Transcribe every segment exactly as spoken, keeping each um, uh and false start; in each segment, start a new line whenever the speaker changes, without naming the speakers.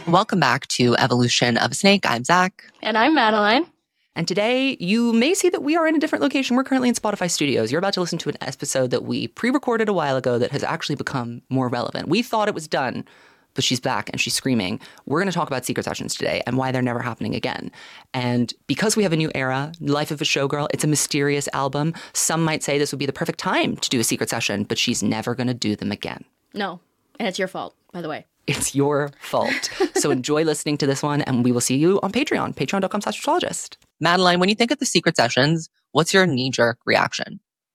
Welcome back to Evolution of a Snake. I'm Zach.
And I'm Madeline.
And today you may see that we are in a different location. We're currently in Spotify Studios. You're about to listen to an episode that we pre-recorded a while ago that has actually become more relevant. We thought it was done, but she's back and she's screaming. We're going to talk about secret sessions today and why they're never happening again. And because we have a new era, Life of a Showgirl, it's a mysterious album. Some might say this would be the perfect time to do a secret session, but she's never going to do them again.
No, and it's your fault, by the way.
It's your fault. So enjoy listening to this one, and we will see you on Patreon, patreon.com slash astrologist. Madeline, when you think of the secret sessions, what's your knee-jerk reaction?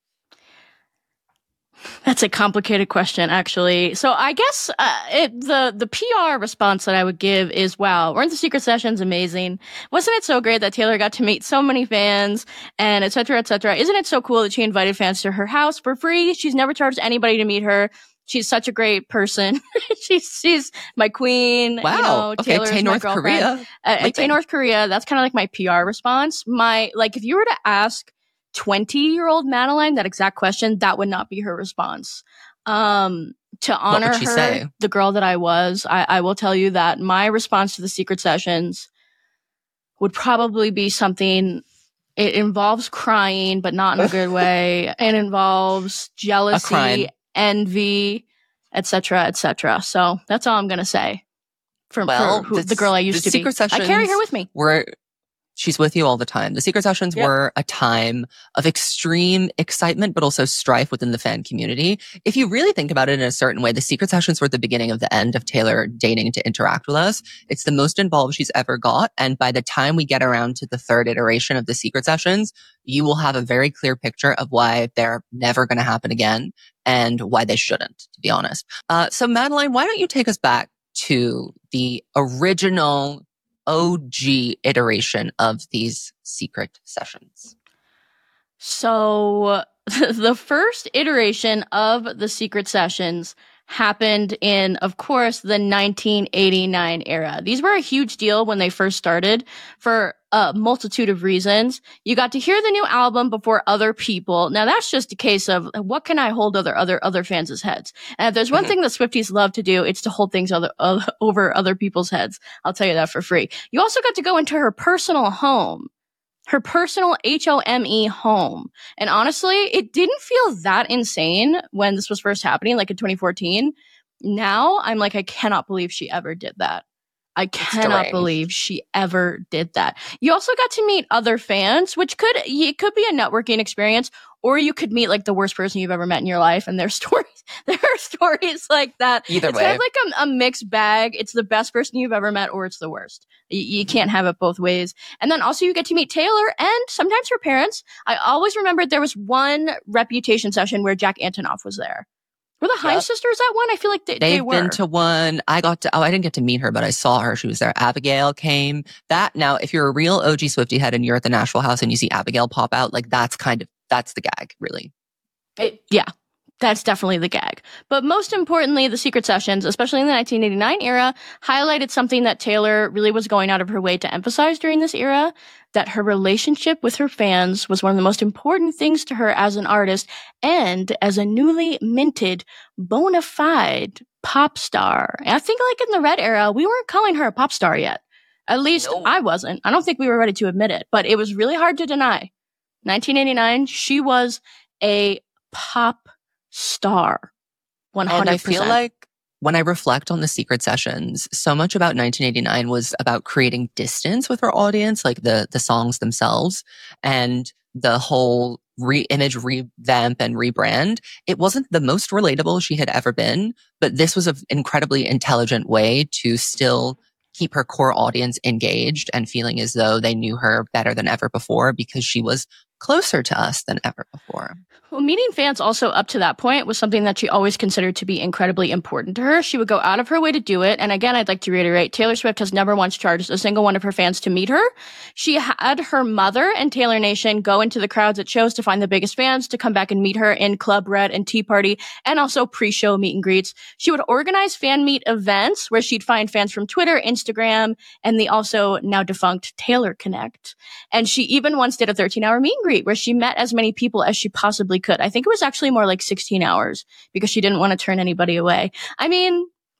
That's a complicated question, actually. So I guess uh, it, the the P R response that I would give is, wow, weren't the secret sessions amazing? Wasn't it so great that Taylor got to meet so many fans and et cetera, et cetera? Isn't it so cool that she invited fans to her house for free? She's never charged anybody to meet her. She's such a great person. she's she's my queen.
Wow.
You know,
okay,
Taylor's
Tay
my
North
girlfriend.
Korea.
Uh, Tay North Korea. That's kind of like my P R response. My like, if you were to ask twenty-year-old Madeline that exact question, that would not be her response. Um, to honor her, say? the girl that I was, I, I will tell you that my response to the secret sessions would probably be something. It involves crying, but not in a good way. It involves jealousy, envy, et cetera, et cetera. So that's all I'm going to say for,
well,
for who, the girl I used to be. I carry her with me.
We're, she's with you all the time. The secret sessions yep. were a time of extreme excitement, but also strife within the fan community. If you really think about it in a certain way, the secret sessions were the beginning of the end of Taylor dating to interact with us. It's the most involved she's ever got. And by the time we get around to the third iteration of the secret sessions, you will have a very clear picture of why they're never going to happen again and why they shouldn't, to be honest. Uh, so Madeline, why don't you take us back to the original O G iteration of these secret sessions?
So the first iteration of the secret sessions happened in, of course, the nineteen eighty-nine era. These were a huge deal when they first started for a multitude of reasons. You got to hear the new album before other people. Now that's just a case of what can I hold other other other fans' heads? And if there's one mm-hmm. thing that Swifties love to do, it's to hold things other, uh, over other people's heads. I'll tell you that for free. You also got to go into her personal home. Her personal H O M E home. And honestly, it didn't feel that insane when this was first happening, like in twenty fourteen. Now I'm like, I cannot believe she ever did that. I cannot believe she ever did that. You also got to meet other fans, which could, it could be a networking experience, or you could meet like the worst person you've ever met in your life. And there's stories, there are stories like that.
Either
it's
way.
kind of like a, a mixed bag. It's the best person you've ever met, or it's the worst. You, you can't have it both ways. And then also you get to meet Taylor and sometimes her parents. I always remembered there was one Reputation session where Jack Antonoff was there. Were the Heim yep. sisters at one? I feel like they,
They've
they were.
been to one. I got to, oh, I didn't get to meet her, but I saw her. She was there. Abigail came. That, now, if you're a real O G Swiftie head and you're at the Nashville house and you see Abigail pop out, like that's kind of, that's the gag, really.
It, yeah. That's definitely the gag. But most importantly, the secret sessions, especially in the nineteen eighty-nine era, highlighted something that Taylor really was going out of her way to emphasize during this era, that her relationship with her fans was one of the most important things to her as an artist and as a newly minted, bona fide pop star. And I think like in the Red era, we weren't calling her a pop star yet. At least no. I wasn't. I don't think we were ready to admit it, but it was really hard to deny. nineteen eighty-nine, she was a pop star. one hundred percent.
And I feel like when I reflect on the secret sessions, so much about nineteen eighty-nine was about creating distance with her audience, like the, the songs themselves and the whole re-image revamp and rebrand. It wasn't the most relatable she had ever been, but this was an incredibly intelligent way to still keep her core audience engaged and feeling as though they knew her better than ever before because she was closer to us than ever before.
Well, meeting fans also up to that point was something that she always considered to be incredibly important to her. She would go out of her way to do it. And again, I'd like to reiterate, Taylor Swift has never once charged a single one of her fans to meet her. She had her mother and Taylor Nation go into the crowds at shows to find the biggest fans to come back and meet her in Club Red and Tea Party and also pre-show meet and greets. She would organize fan meet events where she'd find fans from Twitter, Instagram, and the also now defunct Taylor Connect. And she even once did a thirteen hour meet and greet where she met as many people as she possibly could. I think it was actually more like sixteen hours because she didn't want to turn anybody away. I mean,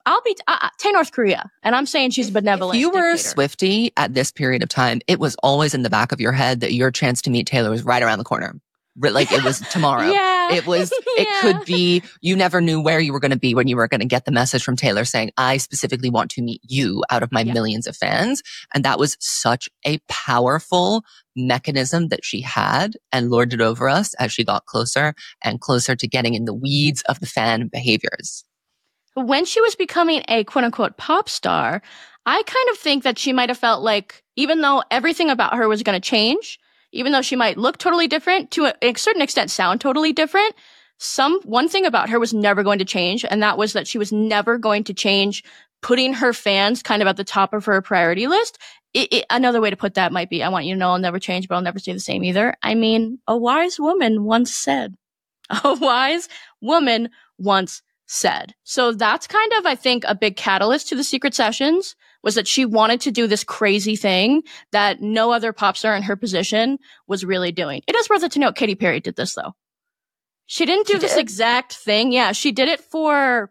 I'll be uh, take North Korea, and I'm saying she's benevolent.
If you were a
dictator.
Swiftie at this period of time, it was always in the back of your head that your chance to meet Taylor was right around the corner. Like it was tomorrow.
Yeah.
It was,
Yeah.
it could be, you never knew where you were going to be when you were going to get the message from Taylor saying, I specifically want to meet you out of my
Yeah.
millions of fans. And that was such a powerful mechanism that she had and lorded over us as she got closer and closer to getting in the weeds of the fan behaviors.
When she was becoming a quote unquote pop star, I kind of think that she might have felt like, even though everything about her was going to change, even though she might look totally different, to a, a certain extent sound totally different, some one thing about her was never going to change, and that was that she was never going to change putting her fans kind of at the top of her priority list. It, it, another way to put that might be, I want you to know I'll never change, but I'll never stay the same either. I mean, a wise woman once said. A wise woman once said. So that's kind of, I think, a big catalyst to the Secret Sessions, was that she wanted to do this crazy thing that no other pop star in her position was really doing. It is worth it to note Katy Perry did this, though. She didn't do
She
this
did?
exact thing. Yeah, she did it for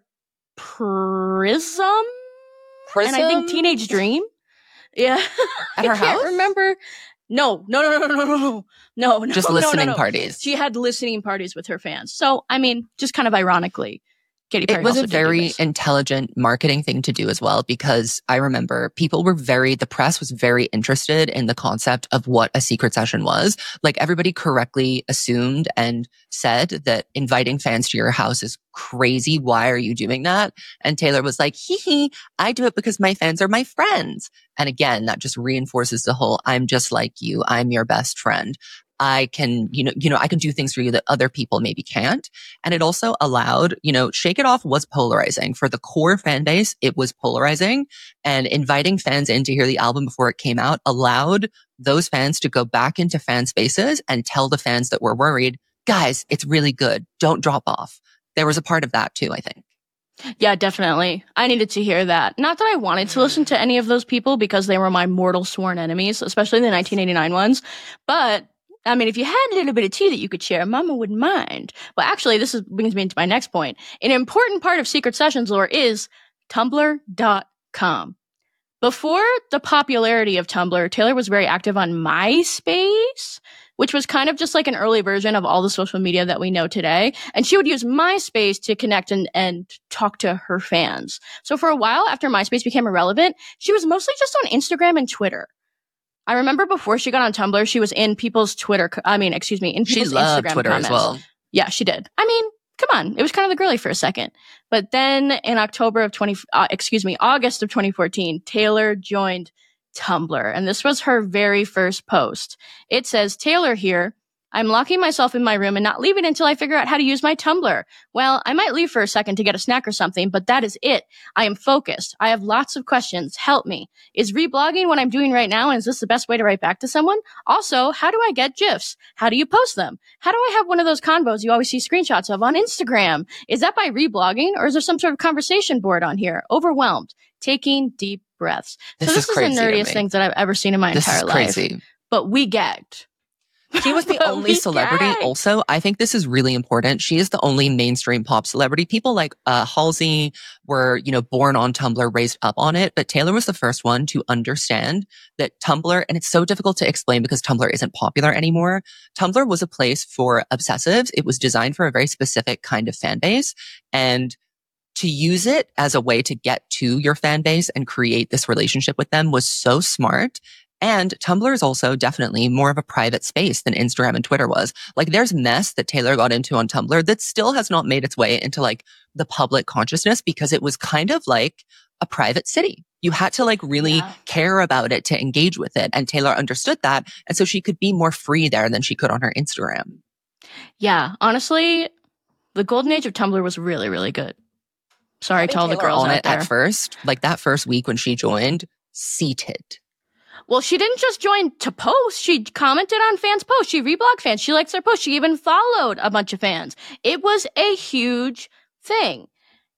Prism,
Prism?
and I think Teenage Dream. Yeah.
At her
I can't
house?
remember. No, no, no, no, no, no, no, no, no.
Just
no, no,
listening
no.
parties.
She had listening parties with her fans. So, I mean, just kind of ironically, Katy Perry
It was
also
a
did do
very
this.
intelligent marketing thing to do as well, because I remember people were very, the press was very interested in the concept of what a secret session was. Like everybody correctly assumed and said that inviting fans to your house is crazy. Why are you doing that? And Taylor was like, hee hee, I do it because my fans are my friends. And again, that just reinforces the whole, I'm just like you. I'm your best friend. I can, you know, you know, I can do things for you that other people maybe can't. And it also allowed, you know, Shake It Off was polarizing. For the core fan base, it was polarizing. And inviting fans in to hear the album before it came out allowed those fans to go back into fan spaces and tell the fans that were worried, guys, it's really good. Don't drop off. There was a part of that too, I think.
Yeah, definitely. I needed to hear that. Not that I wanted to listen to any of those people because they were my mortal sworn enemies, especially the nineteen eighty-nine ones. But I mean, if you had a little bit of tea that you could share, Mama wouldn't mind. Well, actually, this is, brings me into my next point. An important part of Secret Sessions lore is Tumblr dot com. Before the popularity of Tumblr, Taylor was very active on MySpace, which was kind of just like an early version of all the social media that we know today. And she would use MySpace to connect and, and talk to her fans. So for a while after MySpace became irrelevant, she was mostly just on Instagram and Twitter. I remember before she got on Tumblr, she was in people's Twitter, I mean, excuse me, in people's
She loved
Instagram
Twitter
comments.
as well.
Yeah, she did. I mean, come on. It was kind of the girly for a second. But then in October of twenty, uh, excuse me, August of twenty fourteen, Taylor joined Tumblr. And this was her very first post. It says, Taylor here. I'm locking myself in my room and not leaving until I figure out how to use my Tumblr. Well, I might leave for a second to get a snack or something, but that is it. I am focused. I have lots of questions. Help me. Is reblogging what I'm doing right now, and is this the best way to write back to someone? Also, how do I get GIFs? How do you post them? How do I have one of those convos you always see screenshots of on Instagram? Is that by reblogging, or is there some sort of conversation board on here? Overwhelmed. Taking deep breaths.
This
so
is
this is,
crazy
the
to
nerdiest
me.
things that I've ever seen in my
This
entire
is
life.
crazy.
But we gagged.
She was the
But
only
we
celebrity.
gagged.
Also, I think this is really important. She is the only mainstream pop celebrity. People like uh, Halsey were, you know, born on Tumblr, raised up on it. But Taylor was the first one to understand that Tumblr, and it's so difficult to explain because Tumblr isn't popular anymore. Tumblr was a place for obsessives. It was designed for a very specific kind of fan base. And to use it as a way to get to your fan base and create this relationship with them was so smart. And Tumblr is also definitely more of a private space than Instagram and Twitter was. Like there's mess that Taylor got into on Tumblr that still has not made its way into like the public consciousness because it was kind of like a private city. You had to like really
Yeah.
care about it to engage with it. And Taylor understood that. And so she could be more free there than she could on her Instagram.
Yeah, honestly, the golden age of Tumblr was really, really good. Sorry to all the
Taylor
girls
on
out
it
there.
at first, like that first week when she joined, seated.
Well, she didn't just join to post. She commented on fans' posts. She reblogged fans. She likes their posts. She even followed a bunch of fans. It was a huge thing.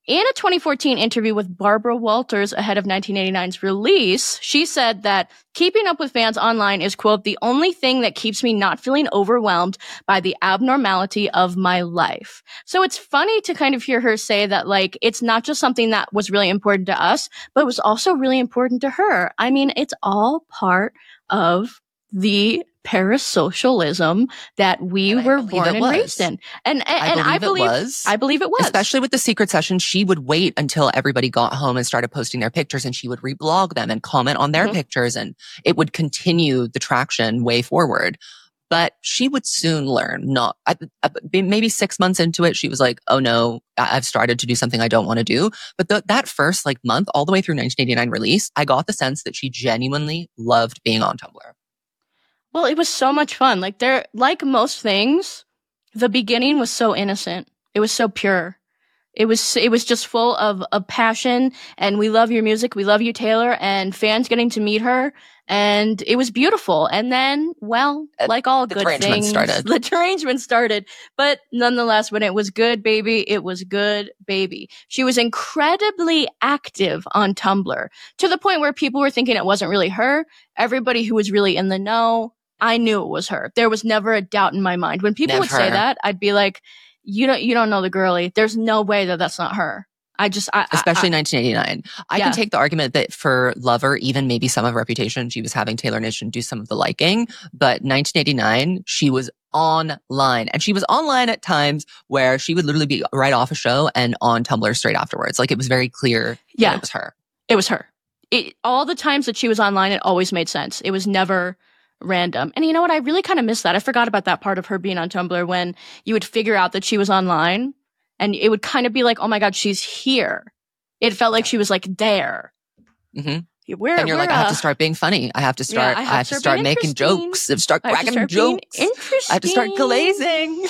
In a twenty fourteen interview with Barbara Walters ahead of nineteen eighty-nine's release, she said that keeping up with fans online is, quote, the only thing that keeps me not feeling overwhelmed by the abnormality of my life. So it's funny to kind of hear her say that, like, it's not just something that was really important to us, but it was also really important to her. I mean, it's all part of the parasocialism that we
and
were born and
was.
raised in. And, and,
I
and
believe
I believe,
it was.
I believe it was.
Especially with the secret session, she would wait until everybody got home and started posting their pictures, and she would reblog them and comment on their mm-hmm. pictures, and it would continue the traction way forward. But she would soon learn. Not I, I, maybe six months into it, she was like, "Oh no, I've started to do something I don't want to do." But the, that first like month, all the way through nineteen eighty-nine release, I got the sense that she genuinely loved being on Tumblr.
Well, it was so much fun. Like there, like most things, the beginning was so innocent. It was so pure. It was, it was just full of, of passion, and we love your music. We love you, Taylor, and fans getting to meet her. And it was beautiful. And then, well, like all
the
good
derangement
things,
started.
the derangement started. But nonetheless, when it was good, baby, it was good, baby. She was incredibly active on Tumblr, to the point where people were thinking it wasn't really her. Everybody who was really in the know, I knew it was her. There was never a doubt in my mind. When people
Never.
would say that, I'd be like, you don't, you don't know the girlie. There's no way that that's not her. I just, I,
especially
I,
nineteen eighty-nine. I
yeah.
can take the argument that for Lover, even maybe some of Reputation, she was having Taylor Nation do some of the liking. But nineteen eighty-nine, she was online, and she was online at times where she would literally be right off a show and on Tumblr straight afterwards. Like it was very clear
yeah.
that it was her.
It was her. It, all the times that she was online, it always made sense. It was never random. And you know what? I really kind of miss that. I forgot about that part of her being on Tumblr, when you would figure out that she was online. And it would kind of be like, oh my God, she's here. It felt like she was like there.
Mm-hmm.
Where,
and you're
where,
like, I have
uh,
to start being funny. I have to start,
yeah, I have,
I have to start making jokes. I have to start cracking
start
jokes. I have to start glazing.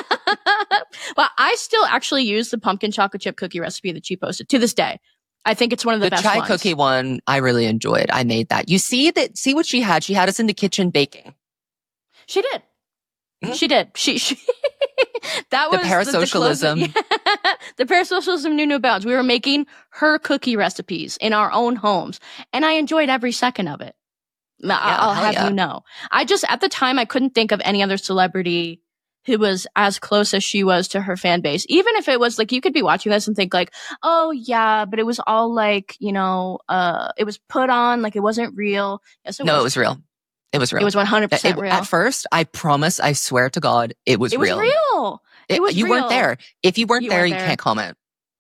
Well, I still actually use the pumpkin chocolate chip cookie recipe that she posted to this day. I think it's one of the,
the
best
chai
ones.
cookie one, I really enjoyed. I made that. You see that, see what she had? She had us in the kitchen baking.
She did.
Mm-hmm.
She did. She, she that
the
was
parasocialism.
The, the, the parasocialism knew no bounds. We were making her cookie recipes in our own homes, and I enjoyed every second of it.
Yeah,
I'll have
yeah.
you know. I just, at the time, I couldn't think of any other celebrity who was as close as she was to her fan base. Even if it was like, you could be watching this and think like, oh yeah, but it was all like, you know, uh, it was put on, like it wasn't real. Yes, it
no,
was.
it was real. It was real.
It was one hundred percent
it,
real.
At first, I promise, I swear to God, it was
it
real.
It was real. It, it was
You
real.
weren't there. If you weren't
you
there,
weren't
you
there.
can't comment.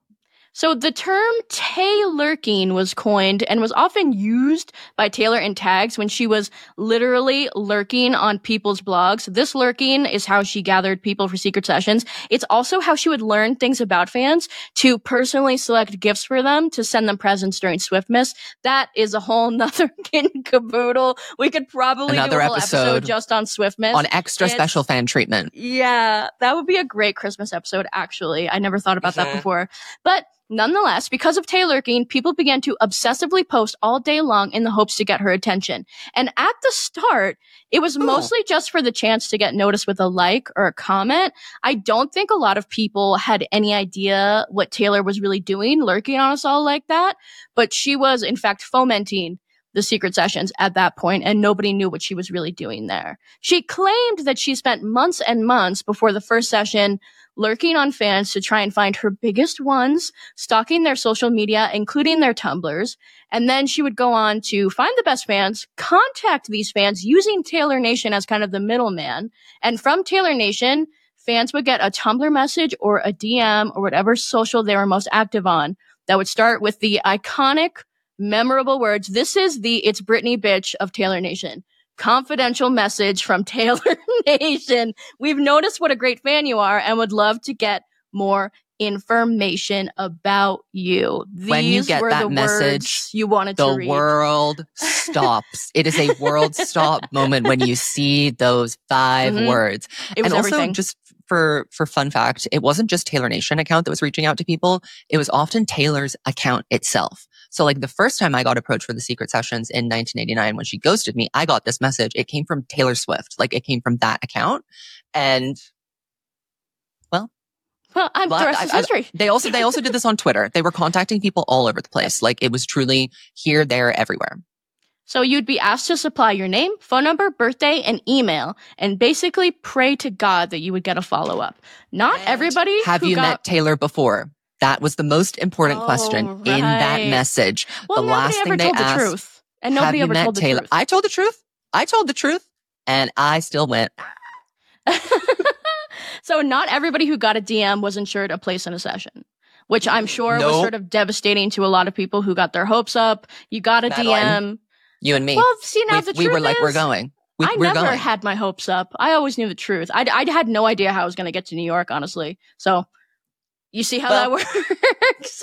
So the term Taylurking was coined and was often used by Taylor in tags when she was literally lurking on people's blogs. This lurking is how she gathered people for secret sessions. It's also how she would learn things about fans to personally select gifts for them to send them presents during Swiftmas. That is a whole nother kit and caboodle. We could probably
Another
do a whole
episode,
episode just on Swiftmas.
On extra
it's,
special fan treatment.
Yeah, that would be a great Christmas episode, actually. I never thought about mm-hmm. that before. But nonetheless, because of Taylurking, people began to obsessively post all day long in the hopes to get her attention. And at the start, it was Ooh. mostly just for the chance to get noticed with a like or a comment. I don't think a lot of people had any idea what Taylor was really doing, lurking on us all like that. But she was, in fact, fomenting the secret sessions at that point, and nobody knew what she was really doing there. She claimed that she spent months and months before the first session lurking on fans to try and find her biggest ones, stalking their social media, including their Tumblrs. And then she would go on to find the best fans, contact these fans using Taylor Nation as kind of the middleman. And from Taylor Nation, fans would get a Tumblr message or a D M or whatever social they were most active on that would start with the iconic, memorable words, "This is the It's Britney bitch of Taylor Nation. Confidential message from Taylor Nation. We've noticed what a great fan you are and would love to get more information about you." These
when you get
were
that
the
message,
you wanted
the
to read.
world stops. It is a world stop moment when you see those five
mm-hmm.
words.
It was
and also,
everything.
just for for fun fact, it wasn't just Taylor Nation account that was reaching out to people. It was often Taylor's account itself. So like the first time I got approached for the secret sessions in nineteen eighty-nine when she ghosted me, I got this message. It came from Taylor Swift. Like it came from that account. And well,
Well, I'm, the rest
I,
is
I,
history.
they also they also did this on Twitter. They were contacting people all over the place. Like it was truly here, there, everywhere.
So you'd be asked to supply your name, phone number, birthday, and email, and basically pray to God that you would get a follow-up. Not
And
everybody
have
who
you
got-
met Taylor before? That was the most important
oh,
question
right.
in that message.
Well,
the
nobody
last
ever
thing they
told
asked,
the truth. And nobody
have you
ever
met
told the
Taylor?
truth.
I told the truth. I told the truth. And I still went.
So not everybody who got a D M was insured a place in a session, which I'm sure
Nope.
was sort of devastating to a lot of people who got their hopes up. You got a
Madeline,
D M.
You and me.
Well, see, now
we,
the
we
truth
were like,
is,
we're going. We,
I
we're
never
going.
had my hopes up. I always knew the truth. I, I had no idea how I was going to get to New York, honestly. So you see how
Well,
that works?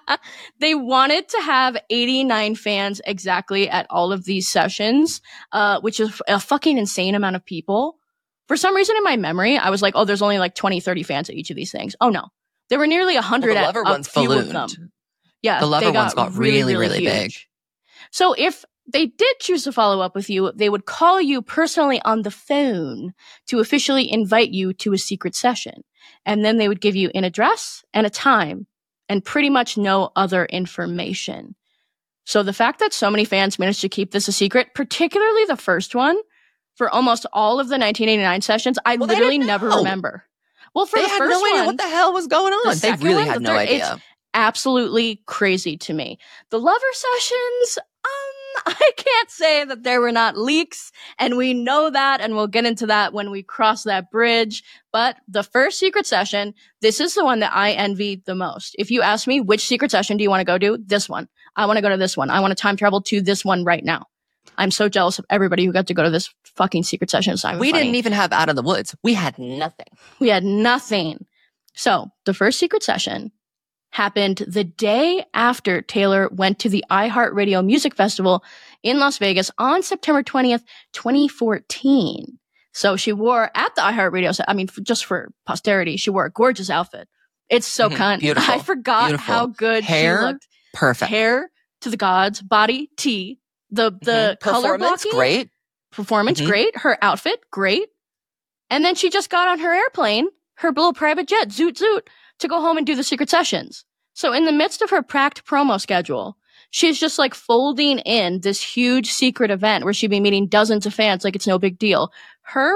They wanted to have eighty-nine fans exactly at all of these sessions, uh, which is a fucking insane amount of people. For some reason in my memory, I was like, oh, there's only like twenty, thirty fans at each of these things. Oh, no. There were nearly one hundred
well, the
at
lover
a
ones
few
ballooned.
of them. Yeah,
The lover
they got
ones got
really,
really,
really,
really big.
huge. So if they did choose to follow up with you, they would call you personally on the phone to officially invite you to a secret session. And then they would give you an address and a time and pretty much no other information. So the fact that so many fans managed to keep this a secret, particularly the first one, for almost all of the nineteen eighty-nine sessions, I
Well, they
literally
didn't
never
know.
remember. Well, for
They
the
had
first
no idea
one,
what the hell was going on. They
second
really
one,
had
the
no
third-
idea.
it's absolutely crazy to me. The lover sessions, um, I can't say that there were not leaks, and we know that, and we'll get into that when we cross that bridge. But the first secret session, this is the one that I envy the most. If you ask me, which secret session do you want to go to? This one. I want to go to this one. I want to time travel to this one right now. I'm so jealous of everybody who got to go to this fucking secret session. It's not even
We
funny.
didn't even have Out of the Woods. We had nothing.
We had nothing. So the first secret session happened the day after Taylor went to the iHeartRadio Music Festival in Las Vegas on September twentieth, twenty fourteen. So she wore at the iHeartRadio, se- I mean, f- just for posterity, she wore a gorgeous outfit. It's so
Mhm.
cunt.
Beautiful.
I forgot
Beautiful.
how good
Hair,
she looked.
Perfect.
Hair to the gods, body T, the the
Mhm.
color
Performance,
blocking,
great.
performance
Mhm.
great, her outfit great, and then she just got on her airplane, her little private jet, zoot zoot, to go home and do the secret sessions. So in the midst of her packed promo schedule, she's just like folding in this huge secret event where she'd be meeting dozens of fans like it's no big deal. Her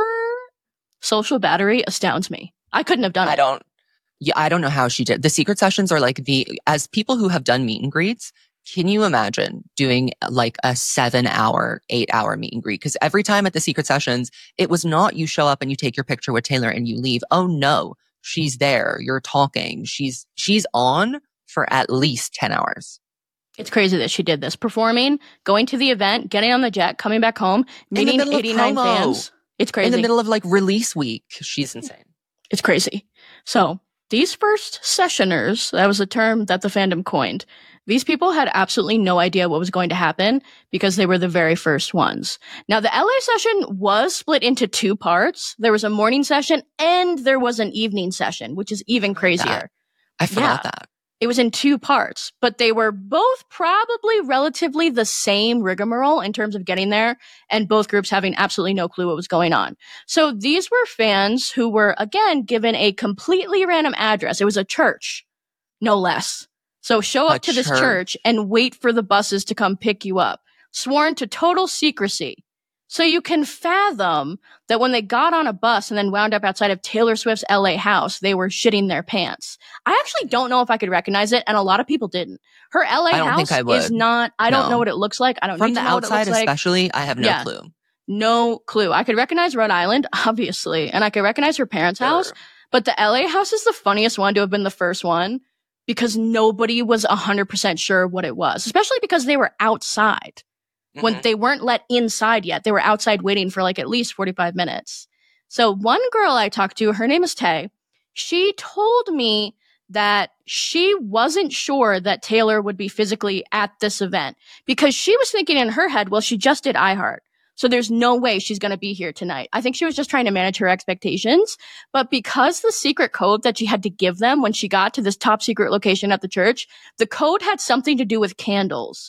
social battery astounds me. I couldn't have done
I
it.
don't. Yeah, I don't know how she did. The secret sessions are like the, as people who have done meet and greets, can you imagine doing like a seven hour, eight hour meet and greet? Because every time at the secret sessions, it was not you show up and you take your picture with Taylor and you leave. Oh no, she's there. You're talking. She's, she's on for at least ten hours.
It's crazy that she did this. Performing, going to the event, getting on the jet, coming back home,
In the
meeting
middle of
eighty-nine
promo.
fans. It's crazy.
In the middle of like release week. She's insane.
It's crazy. So these first sessioners, that was a term that the fandom coined. These people had absolutely no idea what was going to happen because they were the very first ones. Now, the L A session was split into two parts. There was a morning session and there was an evening session, which is even crazier.
I forgot
Yeah.
that.
It was in two parts, but they were both probably relatively the same rigmarole in terms of getting there, and both groups having absolutely no clue what was going on. So these were fans who were, again, given a completely random address. It was a church, no less. So show up
A
to this
church.
church and wait for the buses to come pick you up. Sworn to total secrecy. So you can fathom that when they got on a bus and then wound up outside of Taylor Swift's L A house, they were shitting their pants. I actually don't know if I could recognize it, and a lot of people didn't. Her L A
I don't
house
think I would.
is not, I don't
No.
know what it looks like. I don't
From
need
the
to know what it
outside,
looks like.
especially, I have no
Yeah.
clue.
No clue. I could recognize Rhode Island, obviously, and I could recognize her parents' house,
Sure.
but the L A house is the funniest one to have been the first one because nobody was one hundred percent sure what it was, especially because they were outside. When
Mhm.
they weren't let inside yet. They were outside waiting for like at least forty-five minutes. So one girl I talked to, her name is Tay. She told me that she wasn't sure that Taylor would be physically at this event because she was thinking in her head, well, she just did iHeart. So there's no way she's going to be here tonight. I think she was just trying to manage her expectations. But because the secret code that she had to give them when she got to this top secret location at the church, the code had something to do with candles.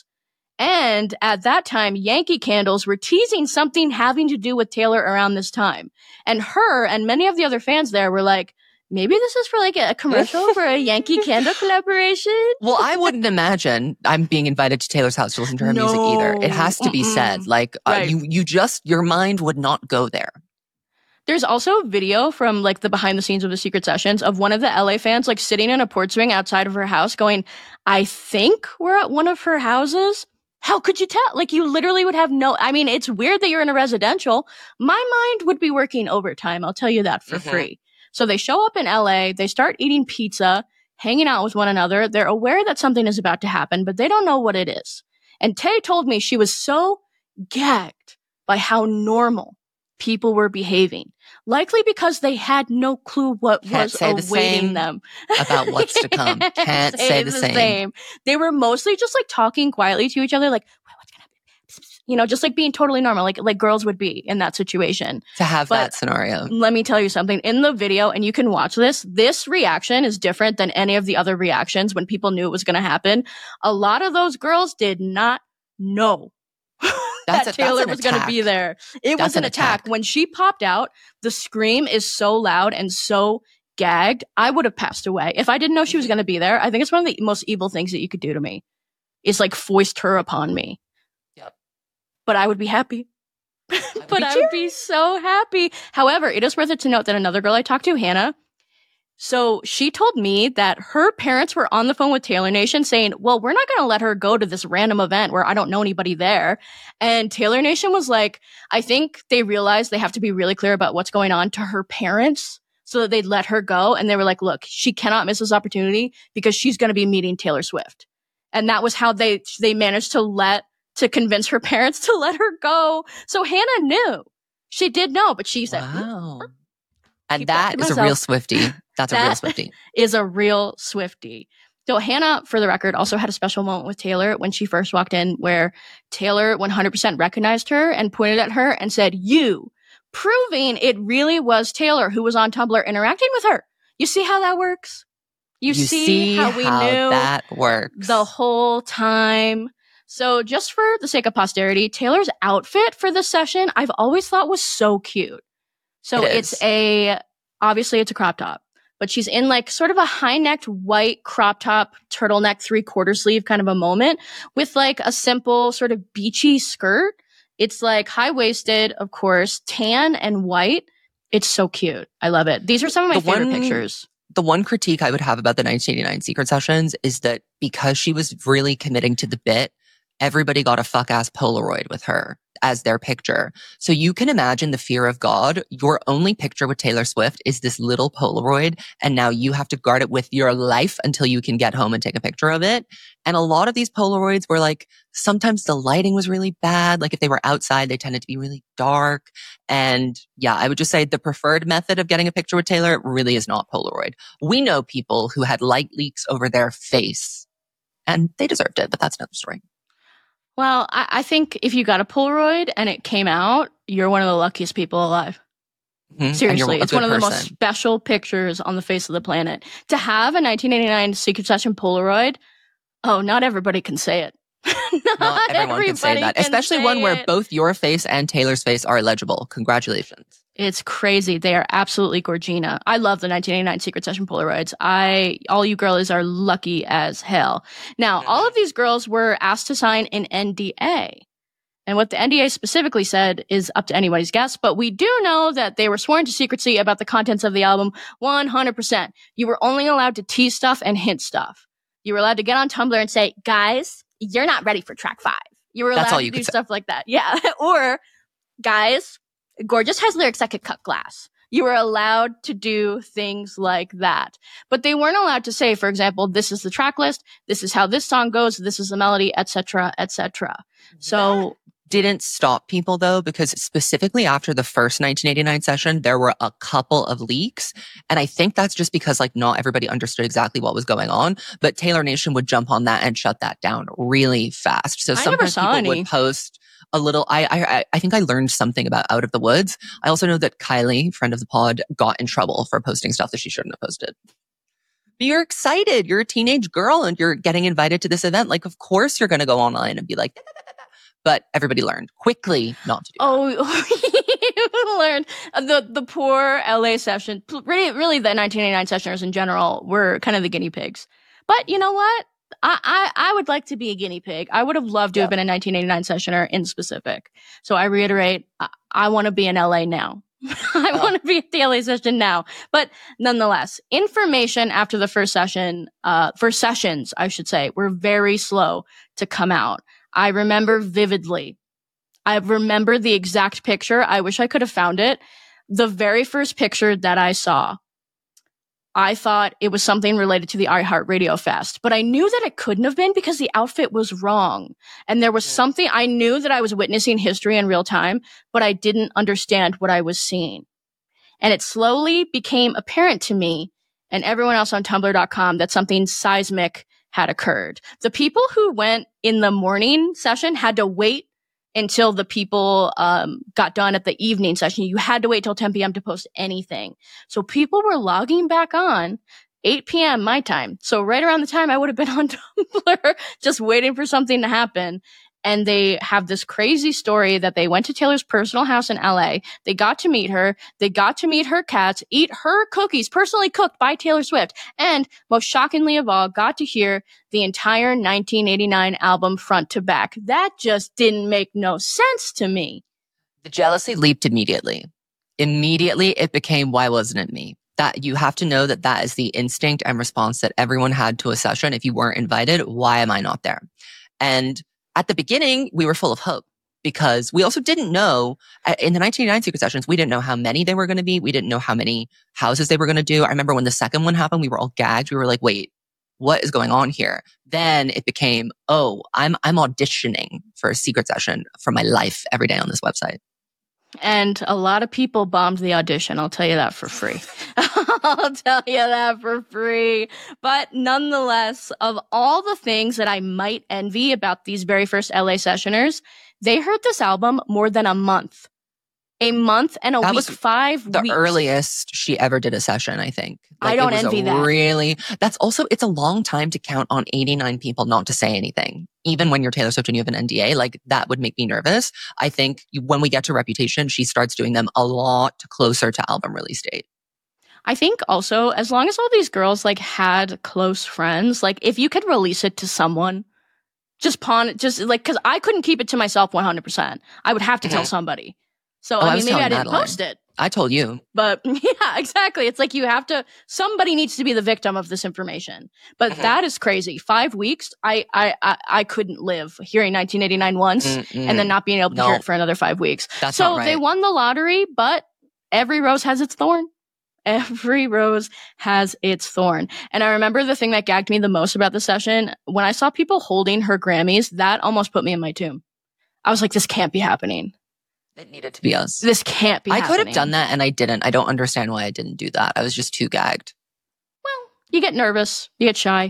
And at that time, Yankee Candles were teasing something having to do with Taylor around this time. And her and many of the other fans there were like, maybe this is for like a commercial for a Yankee Candle collaboration.
Well, I wouldn't imagine I'm being invited to Taylor's house to listen to her
No.
music either. It has to be
Mm-mm.
said. Like, uh,
Right.
you, you just, your mind would not go there.
There's also video from like the behind the scenes of the secret sessions of one of the L A fans like sitting in a porch swing outside of her house going, I think we're at one of her houses. How could you tell? Like you literally would have no, I mean, it's weird that you're in a residential. My mind would be working overtime. I'll tell you that for
Mhm.
free. So they show up in L A, they start eating pizza, hanging out with one another. They're aware that something is about to happen, but they don't know what it is. And Tay told me she was so gagged by how normal people were behaving, likely because they had no clue what
Can't
was
say the
awaiting
same
them.
about what's to come. Can't say the same.
They were mostly just like talking quietly to each other, like, "Wait, what's gonna happen?" You know, just like being totally normal, like like girls would be in that situation.
To have
But-
that scenario.
Let me tell you something. In the video, and you can watch this, this reaction is different than any of the other reactions when people knew it was going to happen. A lot of those girls did not know
That's
that
a- that's
Taylor
an
was going to
attack.
be there. It
That's
was an
an
attack.
attack.
When she popped out, the scream is so loud and so gagged, I would have passed away. If I didn't know she was going to be there, I think it's one of the most evil things that you could do to me is like foist her upon me.
Yep.
But I would be happy. But I would be so happy. However, it is worth it to note that another girl I talked to, Hannah, so she told me that her parents were on the phone with Taylor Nation saying, well, we're not going to let her go to this random event where I don't know anybody there. And Taylor Nation was like, I think they realized they have to be really clear about what's going on to her parents so that they'd let her go. And they were like, look, she cannot miss this opportunity because she's going to be meeting Taylor Swift. And that was how they, they managed to let, to convince her parents to let her go. So Hannah knew. She did know, but she said,
Wow. And
Keep that
that
to
is a real
myself.
Swiftie. That's a real
That-
Swiftie.
is a real Swiftie. So Hannah, for the record, also had a special moment with Taylor when she first walked in where Taylor one hundred percent recognized her and pointed at her and said, you, proving it really was Taylor who was on Tumblr interacting with her. You see how that works? You, see, how we knew
that works.
the whole time. So just for the sake of posterity, Taylor's outfit for the session, I've always thought was so cute. So
It
it's
is.
a, obviously it's a crop top, but she's in like sort of a high necked white crop top, turtleneck, three quarter sleeve kind of a moment with like a simple sort of beachy skirt. It's like high waisted, of course, tan and white. It's so cute. I love it. These are some of my
The
favorite
one-
pictures.
The one critique I would have about the nineteen eighty-nine Secret Sessions is that because she was really committing to the bit, everybody got a fuck ass Polaroid with her as their picture. So you can imagine the fear of God. Your only picture with Taylor Swift is this little Polaroid, and now you have to guard it with your life until you can get home and take a picture of it. And a lot of these Polaroids were like, sometimes the lighting was really bad. Like if they were outside, they tended to be really dark. And yeah, I would just say the preferred method of getting a picture with Taylor really is not Polaroid. We know people who had light leaks over their face and they deserved it, but that's another story.
Well, I, I think if you got a Polaroid and it came out, you're one of the luckiest people alive.
Mhm. And you're
Seriously,
a
it's
good
one of the most
person.
special pictures on the face of the planet. To have a nineteen eighty-nine Secret Session Polaroid, oh, not everybody can say it. not,
Not everyone can say
everybody
that,
can
especially
say
one where
it.
both your face and Taylor's face are illegible. Congratulations.
It's crazy. They are absolutely gorgina. I love the nineteen eighty-nine Secret Session Polaroids. I, all you girlies are lucky as hell. Now, all of these girls were asked to sign an N D A. And what the N D A specifically said is up to anybody's guess, but we do know that they were sworn to secrecy about the contents of the album one hundred percent. You were only allowed to tease stuff and hint stuff. You were allowed to get on Tumblr and say, guys, you're not ready for track five. You were
That's
allowed
all
to
you
do
could say.
stuff like that. Yeah. Or, guys, Gorgeous has lyrics that could cut glass. You were allowed to do things like that. But they weren't allowed to say, for example, this is the track list, this is how this song goes, this is the melody, et cetera, et cetera. So
Didn't stop people though, because specifically after the first nineteen eighty-nine session, there were a couple of leaks. And I think that's just because like not everybody understood exactly what was going on, but Taylor Nation would jump on that and shut that down really fast. So
I never
sometimes
saw
people
any.
would post a little, I, I, I think I learned something about Out of the Woods. I also know that Kylie, friend of the pod, got in trouble for posting stuff that she shouldn't have posted. But you're excited. You're a teenage girl and you're getting invited to this event. Like, of course you're going to go online and be like, but everybody learned quickly not to do
oh, you learned. The the poor L A session, really, really the nineteen eighty-nine sessioners in general were kind of the guinea pigs. But you know what? I, I, I would like to be a guinea pig. I would have loved to
Yeah.
have been a nineteen eighty-nine sessioner in specific. So I reiterate, I, I want to be in L A now. I
Oh.
want to be at the L A session now. But nonetheless, information after the first session, uh, first sessions, I should say, were very slow to come out. I remember vividly. I remember the exact picture. I wish I could have found it. The very first picture that I saw, I thought it was something related to the iHeartRadio Fest, but I knew that it couldn't have been because the outfit was wrong. And there was something, I knew that I was witnessing history in real time, but I didn't understand what I was seeing. And it slowly became apparent to me and everyone else on tumblr dot com that something seismic had occurred. The people who went in the morning session had to wait until the people um, got done at the evening session. You had to wait till ten p.m. to post anything. So people were logging back on eight p.m. my time. So right around the time I would have been on Tumblr just waiting for something to happen. And they have this crazy story that they went to Taylor's personal house in L A. They got to meet her. They got to meet her cats, eat her cookies personally cooked by Taylor Swift. And most shockingly of all, got to hear the entire nineteen eighty-nine album front to back. That just didn't make no sense to me.
The jealousy leaped immediately. Immediately, it became, why wasn't it me? That you have to know that that is the instinct and response that everyone had to a session. If you weren't invited, why am I not there? And at the beginning, we were full of hope because we also didn't know in the nineteen eighty-nine secret sessions, we didn't know how many there were going to be. We didn't know how many houses they were going to do. I remember when the second one happened, we were all gagged. We were like, wait, what is going on here? Then it became, oh, I'm, I'm auditioning for a secret session for my life every day on this website.
And a lot of people bombed the audition. I'll tell you that for free. I'll tell you that for free. But nonetheless, of all the things that I might envy about these very first L A sessioners, they heard this album more than a month. A month and a
That
week,
was
five
The
weeks.
earliest she ever did a session, I think.
I
it
don't
was a
envy that.
Really, that's also, it's a long time to count on eighty-nine people not to say anything. Even when you're Taylor Swift and you have an N D A, like that would make me nervous. I think when we get to Reputation, she starts doing them a lot closer to album release date.
I think also, as long as all these girls like had close friends, like if you could release it to someone, just pawn it, just like, cause I couldn't keep it to myself one hundred percent. I would have to tell
Mhm.
somebody. So,
Oh, I
I
was
mean, maybe I
telling
didn't
Madeline.
post it,
I told you.
but yeah, exactly. It's like you have to, somebody needs to be the victim of this information. But
Mhm.
that is crazy. Five weeks, I, I, I, I couldn't live hearing nineteen eighty-nine once
Mm-mm.
and then not being able to
No.
hear it for another five weeks.
That's
So
not right.
they won the lottery, but every rose has its thorn. Every rose has its thorn. And I remember the thing that gagged me the most about the session, when I saw people holding her Grammys, that almost put me in my tomb. I was like, this can't be happening.
It needed to be us.
This can't be
I
happening.
could have done that and I didn't. I don't understand why I didn't do that. I was just too gagged.
Well, you get nervous, you get shy.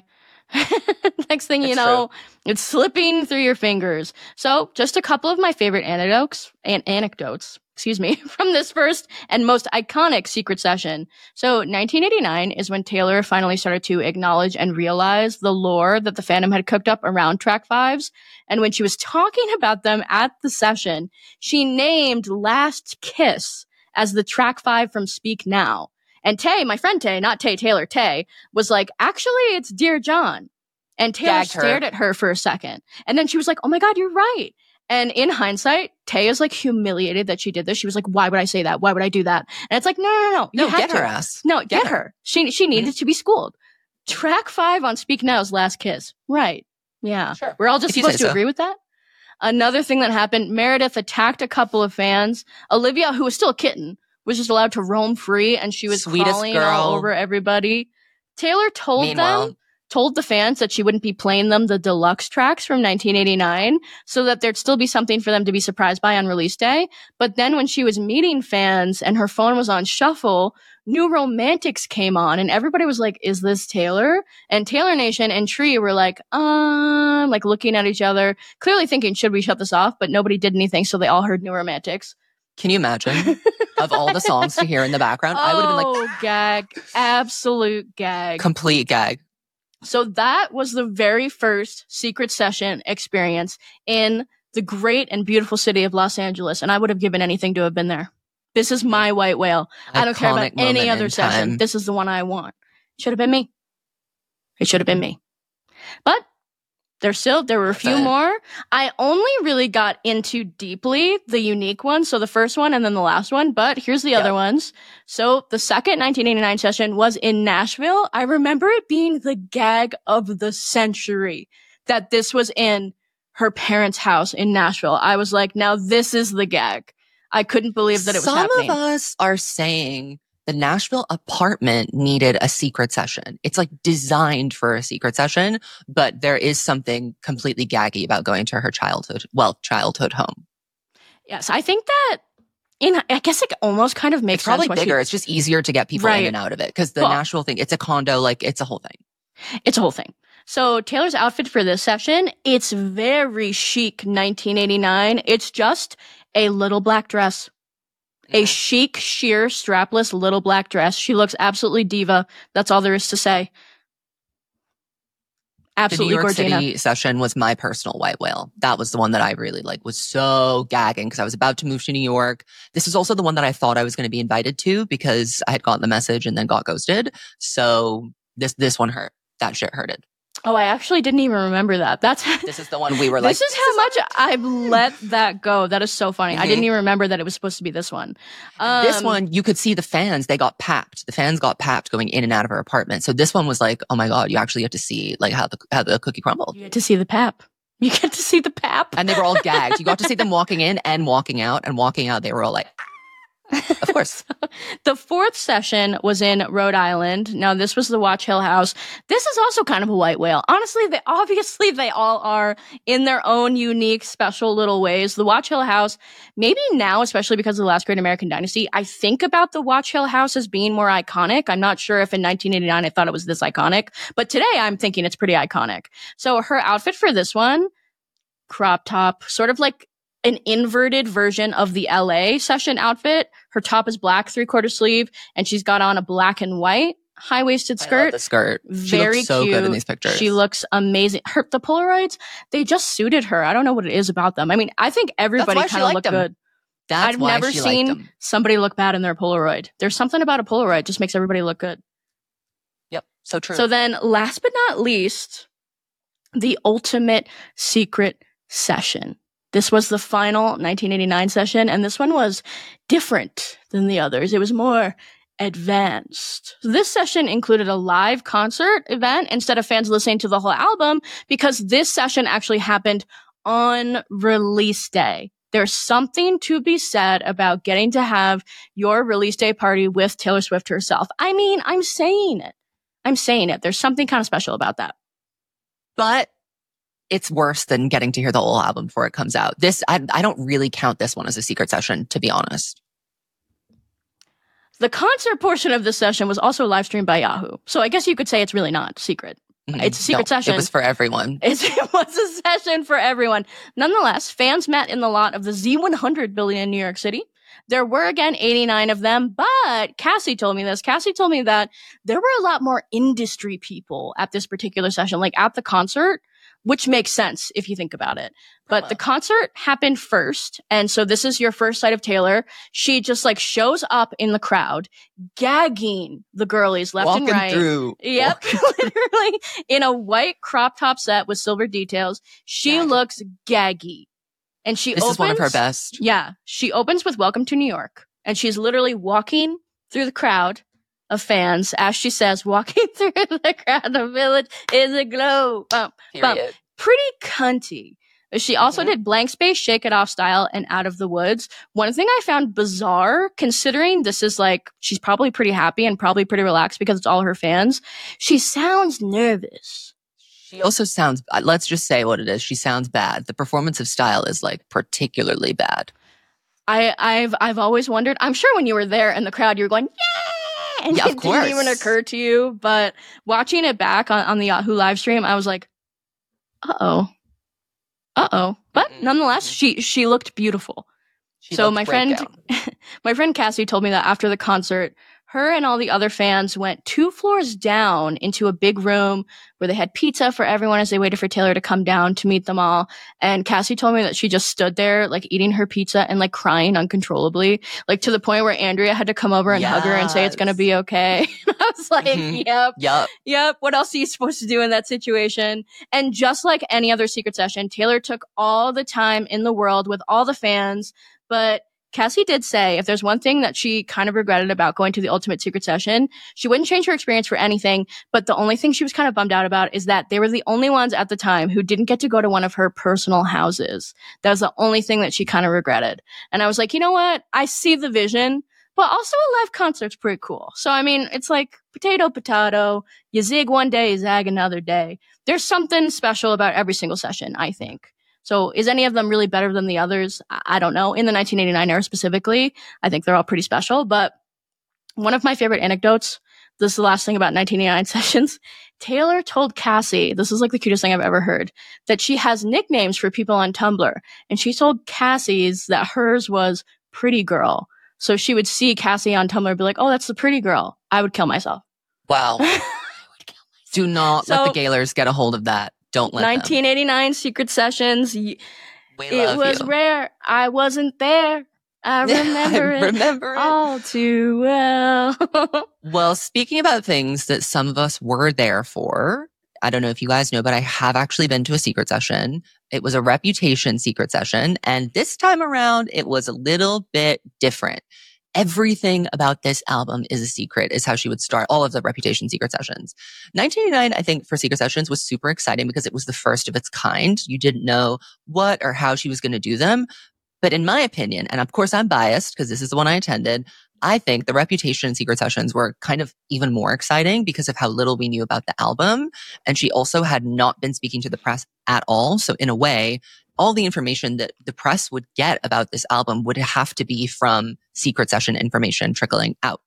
Next thing you
It's
know, it's slipping through your fingers. So, just a couple of my favorite anecdotes and anecdotes, excuse me, from this first and most iconic secret session. So, nineteen eighty-nine is when Taylor finally started to acknowledge and realize the lore that the fandom had cooked up around track fives. And when she was talking about them at the session, she named Last Kiss as the track five from Speak Now. And Tay, my friend Tay, not Tay Taylor, Tay, was like, actually, it's Dear John. And Taylor
Gagged her.
stared at her for a second. And then she was like, oh my God, you're right. And in hindsight, Tay is like humiliated that she did this. She was like, why would I say that? Why would I do that? And it's like, no, no, no. You
No,
had
get
to.
her ass.
No, get,
Get
her.
her.
She she needed to be schooled. Track five on Speak Now's Last Kiss. Right. Yeah.
Sure.
We're all just
If you
supposed
say
to
so.
agree with that. Another thing that happened, Meredith attacked a couple of fans. Olivia, who was still a kitten, was just allowed to roam free, and she was
Sweetest
crawling all
girl.
over everybody. Taylor told
Meanwhile,
them, told the fans that she wouldn't be playing them the deluxe tracks from nineteen eighty-nine, so that there'd still be something for them to be surprised by on release day. But then when she was meeting fans and her phone was on shuffle, New Romantics came on, and everybody was like, is this Taylor? And Taylor Nation and Tree were like, um, like looking at each other, clearly thinking, should we shut this off? But nobody did anything, so they all heard New Romantics.
can you imagine of all the songs to hear in the background? I would have been like,
oh, gag. Absolute gag.
complete gag.
So that was the very first secret session experience in the great and beautiful city of Los Angeles, and I would have given anything to have been there. This is my white whale. Iconic I don't care about any other session. Time. This is the one I want. Should have been me. It should have been me. But there's still, there were a few more. I only really got into deeply the unique ones. So the first one and then the last one, but here's the yep. other ones. So the second nineteen eighty-nine session was in Nashville. I remember it being the gag of the century that this was in her parents' house in Nashville. I was like, now this is the gag. I couldn't believe that it was
Some
happening.
Some of us are saying the Nashville apartment needed a secret session. It's like designed for a secret session, but there is something completely gaggy about going to her childhood, well, childhood home.
Yes, I think that in, I guess it almost kind of makes
it's probably
sense.
Bigger.
She,
it's just easier to get people right. in and out of it because the well, Nashville thing, it's a condo, like it's a whole thing.
It's a whole thing. So Taylor's outfit for this session, it's very chic nineteen eighty-nine. It's just a little black dress. A mm-hmm. chic, sheer, strapless little black dress. She looks absolutely diva. That's all there is to say. Absolutely gorgeous.
The New York City session was my personal white whale. That was the one that I really like, was so gagging because I was about to move to New York. This is also the one that I thought I was going to be invited to because I had gotten the message and then got ghosted. So this, this one hurt. That shit hurted.
Oh, I actually didn't even remember that. That's
This is the one we were like.
This is how much I've let that go. That is so funny. Mm-hmm. I didn't even remember that it was supposed to be this one.
Um, this one, you could see the fans. They got papped. The fans got papped going in and out of her apartment. So this one was like, oh my God, you actually get to see like how the how the cookie crumbled.
You get to see the pap. You get to see the pap.
And they were all gagged. You got to see them walking in and walking out. And walking out, they were all like, of course.
The fourth session was in Rhode Island. Now, this was the Watch Hill House. This is also kind of a white whale. Honestly, they obviously they all are in their own unique, special little ways. The Watch Hill House, maybe now, especially because of the last Great American Dynasty, I think about the Watch Hill House as being more iconic. I'm not sure if in nineteen eighty-nine I thought it was this iconic, but today I'm thinking it's pretty iconic. So her outfit for this one, crop top, sort of like an inverted version of the L A session outfit. Her top is black, three-quarter sleeve, and she's got on a black and white high-waisted skirt. I love
the skirt. She
Very
looks so
cute.
good in these pictures.
She looks amazing. Her the Polaroids, they just suited her. I don't know what it is about them. I mean, I think everybody kind of looked them. good.
That's
I've
why
never
she
seen
liked them.
somebody look bad in their Polaroid. There's something about a Polaroid just makes everybody look good.
Yep, so true.
So then, last but not least, the ultimate secret session. This was the final nineteen eighty-nine session, and this one was different than the others. It was more advanced. This session included a live concert event instead of fans listening to the whole album because this session actually happened on release day. There's something to be said about getting to have your release day party with Taylor Swift herself. I mean, I'm saying it. I'm saying it. There's something kind of special about that.
But it's worse than getting to hear the whole album before it comes out. This, I, I don't really count this one as a secret session, to be honest.
The concert portion of this session was also live streamed by Yahoo. So I guess you could say it's really not secret. Mm-hmm. It's a secret no, session.
It was for everyone.
It's, it was a session for everyone. Nonetheless, fans met in the lot of the Z one hundred building in New York City. There were, again, eighty-nine of them, but Cassie told me this. Cassie told me that there were a lot more industry people at this particular session, like at the concert, which makes sense if you think about it. But wow. The concert happened first. And so this is your first sight of Taylor. She just like shows up in the crowd, gagging the girlies left
Walking
and right.
Through.
Yep. Literally in a white crop top set with silver details. She Gaggy. looks gaggy. And she
this
opens.
This is one of her best.
Yeah. She opens with Welcome to New York. And she's literally walking through the crowd of fans as she says, walking through the crowd, the village is a glow. Bump, bump. Pretty cunty. She also mm-hmm. did Blank Space, Shake It Off Style, and Out of the Woods. One thing I found bizarre, considering this is like, she's probably pretty happy and probably pretty relaxed because it's all her fans. She sounds nervous.
She also sounds, let's just say what it is. She sounds bad. The performance of Style is like particularly bad.
I, I've, I've always wondered, I'm sure when you were there in the crowd, you were going, yeah! And
yeah,
it
of course.
didn't even occur to you. But watching it back on, on the Yahoo live stream, I was like, uh-oh. Uh-oh. But nonetheless, she she looked beautiful.
She
so my friend
down.
my friend Cassie told me that after the concert, her and all the other fans went two floors down into a big room where they had pizza for everyone as they waited for Taylor to come down to meet them all. And Cassie told me that she just stood there, like, eating her pizza and, like, crying uncontrollably, like, to the point where Andrea had to come over and yes. hug her and say it's going to be okay. I was like, mm-hmm. yep,
yep,
yep. What else are you supposed to do in that situation? And just like any other secret session, Taylor took all the time in the world with all the fans, but Cassie did say if there's one thing that she kind of regretted about going to the Ultimate Secret Session, she wouldn't change her experience for anything, but the only thing she was kind of bummed out about is that they were the only ones at the time who didn't get to go to one of her personal houses. That was the only thing that she kind of regretted. And I was like, you know what? I see the vision, but also a live concert's pretty cool. So, I mean, it's like potato, potato. You zig one day, you zag another day. There's something special about every single session, I think. So is any of them really better than the others? I don't know. In the nineteen eighty-nine era specifically, I think they're all pretty special. But one of my favorite anecdotes, this is the last thing about nineteen eighty-nine sessions, Taylor told Cassie, this is like the cutest thing I've ever heard, that she has nicknames for people on Tumblr. And she told Cassie's that hers was Pretty Girl. So she would see Cassie on Tumblr and be like, oh, that's the pretty girl. I would kill myself.
Wow. I would kill myself. Do not so, let the Gaylors get a hold of that. Don't let
nineteen eighty-nine
them.
Secret Sessions.
We
it was
you.
rare. I wasn't there. I remember
I
it
remember it
all too well.
Well, speaking about things that some of us were there for, I don't know if you guys know, but I have actually been to a secret session. It was a Reputation secret session. And this time around, it was a little bit different. Everything about this album is a secret, is how she would start all of the Reputation secret sessions. nineteen eighty-nine, I think, for secret sessions was super exciting because it was the first of its kind. You didn't know what or how she was going to do them. But in my opinion, and of course I'm biased because this is the one I attended, I think the Reputation secret sessions were kind of even more exciting because of how little we knew about the album. And she also had not been speaking to the press at all. So in a way, all the information that the press would get about this album would have to be from secret session information trickling out.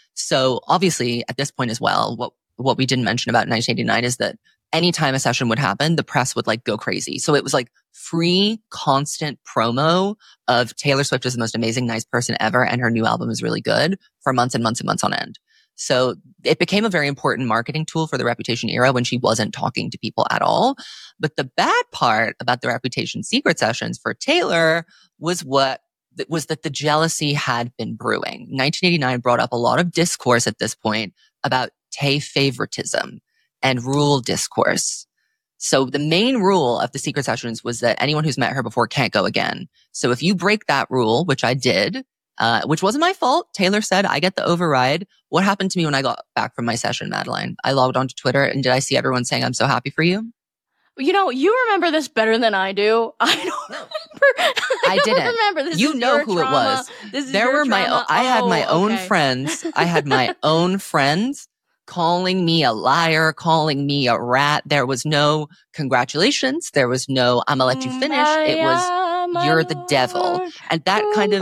So obviously at this point as well, what, what we didn't mention about nineteen eighty-nine is that anytime a session would happen, the press would like go crazy. So it was like free, constant promo of Taylor Swift is the most amazing, nice person ever. And her new album is really good for months and months and months on end. So it became a very important marketing tool for the Reputation era when she wasn't talking to people at all. But the bad part about the Reputation secret sessions for Taylor was what was that the jealousy had been brewing. nineteen eighty-nine brought up a lot of discourse at this point about Tay favoritism and rule discourse. So the main rule of the secret sessions was that anyone who's met her before can't go again. So if you break that rule, which I did, uh, which wasn't my fault, Taylor said, I get the override. What happened to me when I got back from my session, Madeline? I logged onto Twitter and did I see everyone saying, I'm so happy for you?
You know, you remember this better than I do. I don't remember.
I,
I
didn't.
remember this.
You
is
know
your
who
trauma.
it was.
This is
there
your
were my.
trauma.
Own, I had my
oh,
own
okay.
friends. I had my own friends calling me a liar, calling me a rat. There was no congratulations. There was no I'm gonna let you finish. It was you're the devil, and that kind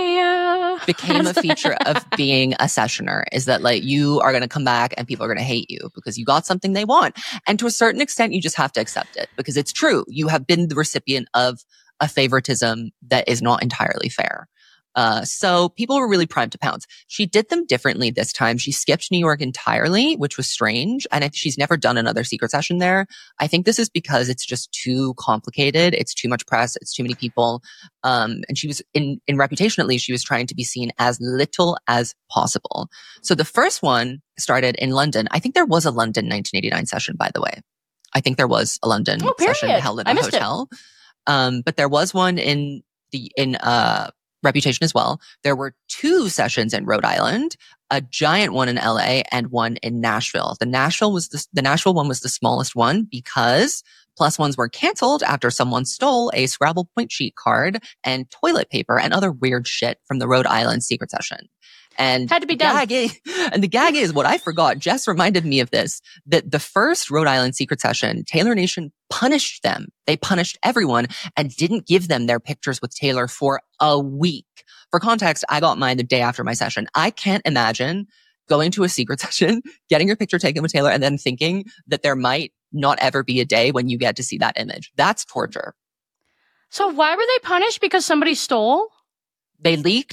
of became a feature of being a sessioner. Is that like you are gonna come back and people are gonna hate you because you got something they want, and to a certain extent, you just have to accept it because it's true. You have been the recipient of a favoritism that is not entirely fair. Uh, so people were really primed to pounce. She did them differently this time. She skipped New York entirely, which was strange. And I, she's never done another secret session there. I think this is because it's just too complicated. It's too much press. It's too many people. Um, and she was in, in Reputation, at least she was trying to be seen as little as possible. So the first one started in London. I think there was a London nineteen eighty-nine session, by the way. I think there was a London
oh,
session held at a hotel. Um, but there was one in the, in, uh, Reputation as well. There were two sessions in Rhode Island, a giant one in L A and one in Nashville. The Nashville was the, the Nashville one was the smallest one because plus ones were canceled after someone stole a Scrabble point sheet card and toilet paper and other weird shit from the Rhode Island secret session. And
had to be done.
Gag is, and the gag is what I forgot. Jess reminded me of this, that the first Rhode Island secret session, Taylor Nation punished them. They punished everyone and didn't give them their pictures with Taylor for a week. For context, I got mine the day after my session. I can't imagine going to a secret session, getting your picture taken with Taylor, and then thinking that there might not ever be a day when you get to see that image. That's torture.
So why were they punished? Because somebody stole?
They leaked.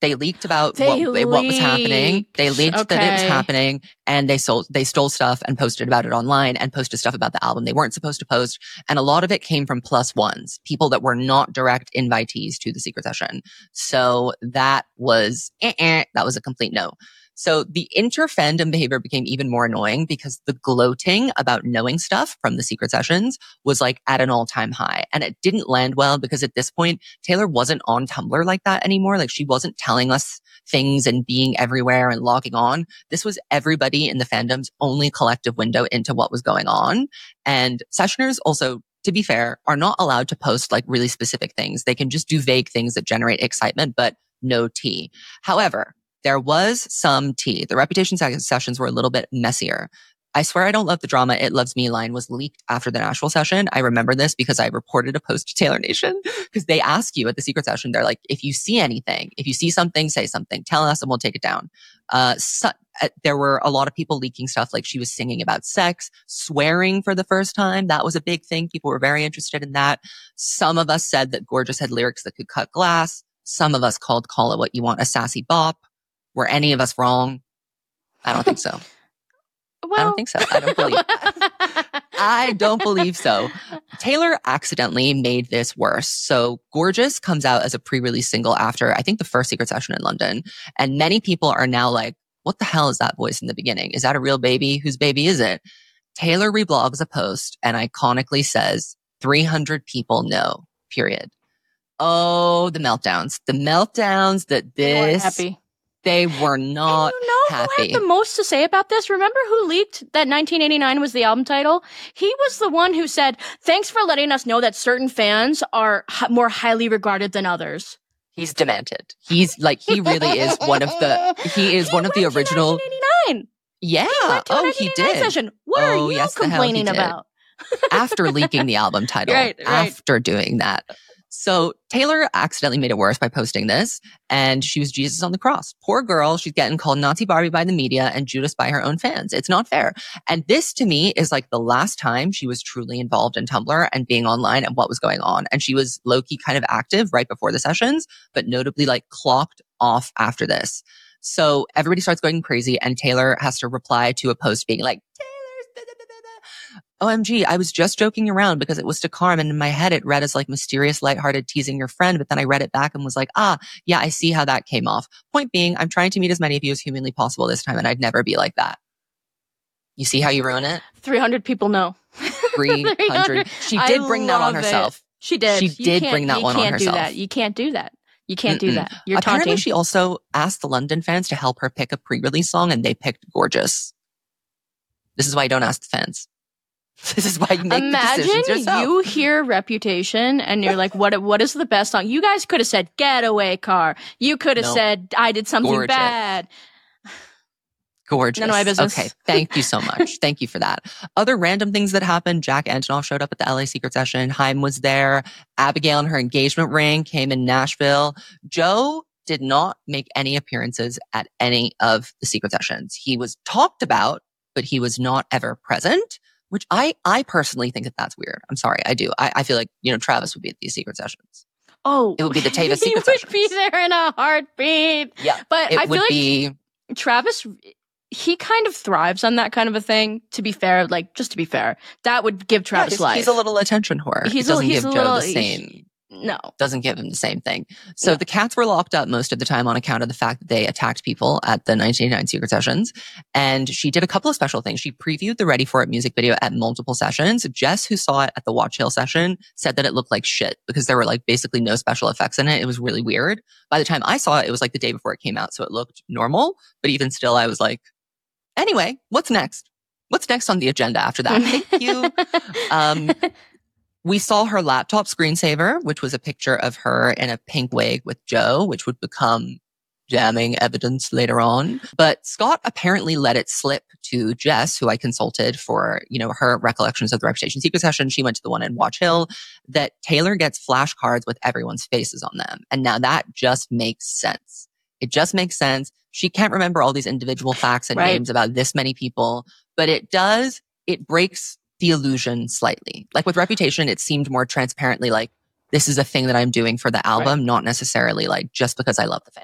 They leaked about
They
what, what was happening.
leaked.
They leaked that it was
Okay.
happening, and they sold, they stole stuff and posted about it online and posted stuff about the album they weren't supposed to post. And a lot of it came from plus ones, people that were not direct invitees to the secret session. So that was, eh-eh, that was a complete no. So the inter-fandom behavior became even more annoying because the gloating about knowing stuff from the secret sessions was like at an all-time high. And it didn't land well because at this point, Taylor wasn't on Tumblr like that anymore. Like she wasn't telling us things and being everywhere and logging on. This was everybody in the fandom's only collective window into what was going on. And sessioners also, to be fair, are not allowed to post like really specific things. They can just do vague things that generate excitement, but no tea. However, there was some tea. The Reputation sessions were a little bit messier. I swear I don't love the drama. It Loves Me line was leaked after the Nashville session. I remember this because I reported a post to Taylor Nation because they ask you at the secret session. They're like, if you see anything, if you see something, say something, tell us and we'll take it down. Uh, so, uh, there were a lot of people leaking stuff like she was singing about sex, swearing for the first time. That was a big thing. People were very interested in that. Some of us said that Gorgeous had lyrics that could cut glass. Some of us called Call It What You Want a sassy bop. Were any of us wrong? I don't think so.
Well,
I don't think so. I don't believe I don't believe so. Taylor accidentally made this worse. So Gorgeous comes out as a pre-release single after, I think, the first secret session in London. And many people are now like, what the hell is that voice in the beginning? Is that a real baby? Whose baby is it? Taylor reblogs a post and iconically says, three hundred people know, period. Oh, the meltdowns. The meltdowns that
they weren't
this...
happy.
They were not
and you know
happy.
Who had the most to say about this? Remember who leaked that nineteen eighty-nine was the album title? He was the one who said, thanks for letting us know that certain fans are h- more highly regarded than others.
He's demented. He's like, he really is one of the, he is
he
one of the original.
nineteen eighty-nine.
Yeah.
He went to
oh, he did.
Session. What
oh,
are you
yes, the hell he
complaining
did.
about?
After leaking the album title.
Right, right.
After doing that. So Taylor accidentally made it worse by posting this, and she was Jesus on the cross. Poor girl. She's getting called Nazi Barbie by the media and Judas by her own fans. It's not fair. And this to me is like the last time she was truly involved in Tumblr and being online and what was going on. And she was low-key kind of active right before the sessions, but notably like clocked off after this. So everybody starts going crazy, and Taylor has to reply to a post being like, O M G, I was just joking around because it was to Carm, and in my head it read as like mysterious, lighthearted teasing your friend, but then I read it back and was like, ah, yeah, I see how that came off. Point being, I'm trying to meet as many of you as humanly possible this time, and I'd never be like that. You see how you ruin it?
three hundred people know.
three hundred. She did
I
bring that on
love
herself.
It. She did.
She
You
did
can't-
bring that
you
one on
can't do
herself.
that. You can't do that. You can't
Mm-mm.
do that. You're
Apparently,
taunting.
she also asked the London fans to help her pick a pre-release song, and they picked Gorgeous. This is why you don't ask the fans. This is why you make
Imagine
the decisions yourself.
you hear Reputation and you're like, what what is the best song? You guys could have said Getaway Car. You could have
No.
said I did something
Gorgeous.
bad.
Gorgeous.
None of my business.
Okay, thank you so much. Thank you for that. Other random things that happened. Jack Antonoff showed up at the L A Secret Session. Haim was there. Abigail and her engagement ring came in Nashville. Joe did not make any appearances at any of the Secret Sessions. He was talked about, but he was not ever present, which I, I personally think that that's weird. I'm sorry. I do. I, I feel like, you know, Travis would be at these Secret Sessions.
Oh,
It would be the Teva
he
Secret
would
Sessions.
be there in a heartbeat.
Yeah.
But
It
I
would
feel like
be,
Travis, he kind of thrives on that kind of a thing. To be fair, like just to be fair, that would give
yeah,
Travis
he's,
life.
he's a little attention whore.
He's
it
a-
doesn't
he's
give
a
Joe
little-
the same.
no.
Doesn't give him the same thing. So
No.
the cats were locked up most of the time on account of the fact that they attacked people at the nineteen eighty-nine Secret Sessions. And she did a couple of special things. She previewed the Ready For It music video at multiple sessions. Jess, who saw it at the Watch Hill session, said that it looked like shit because there were like basically no special effects in it. It was really weird. By the time I saw it, it was like the day before it came out. So it looked normal. But even still, I was like, anyway, what's next? What's next on the agenda after that? Thank you. Um, We saw her laptop screensaver, which was a picture of her in a pink wig with Joe, which would become damning evidence later on. But Scott apparently let it slip to Jess, who I consulted for, you know, her recollections of the Reputation Secret Session. She went to the one in Watch Hill, that Taylor gets flashcards with everyone's faces on them. And now that just makes sense. It just makes sense. She can't remember all these individual facts and
Right.
names about this many people, but it does, it breaks the illusion slightly. Like with Reputation, it seemed more transparently like, this is a thing that I'm doing for the album, not necessarily like just because I love the fans.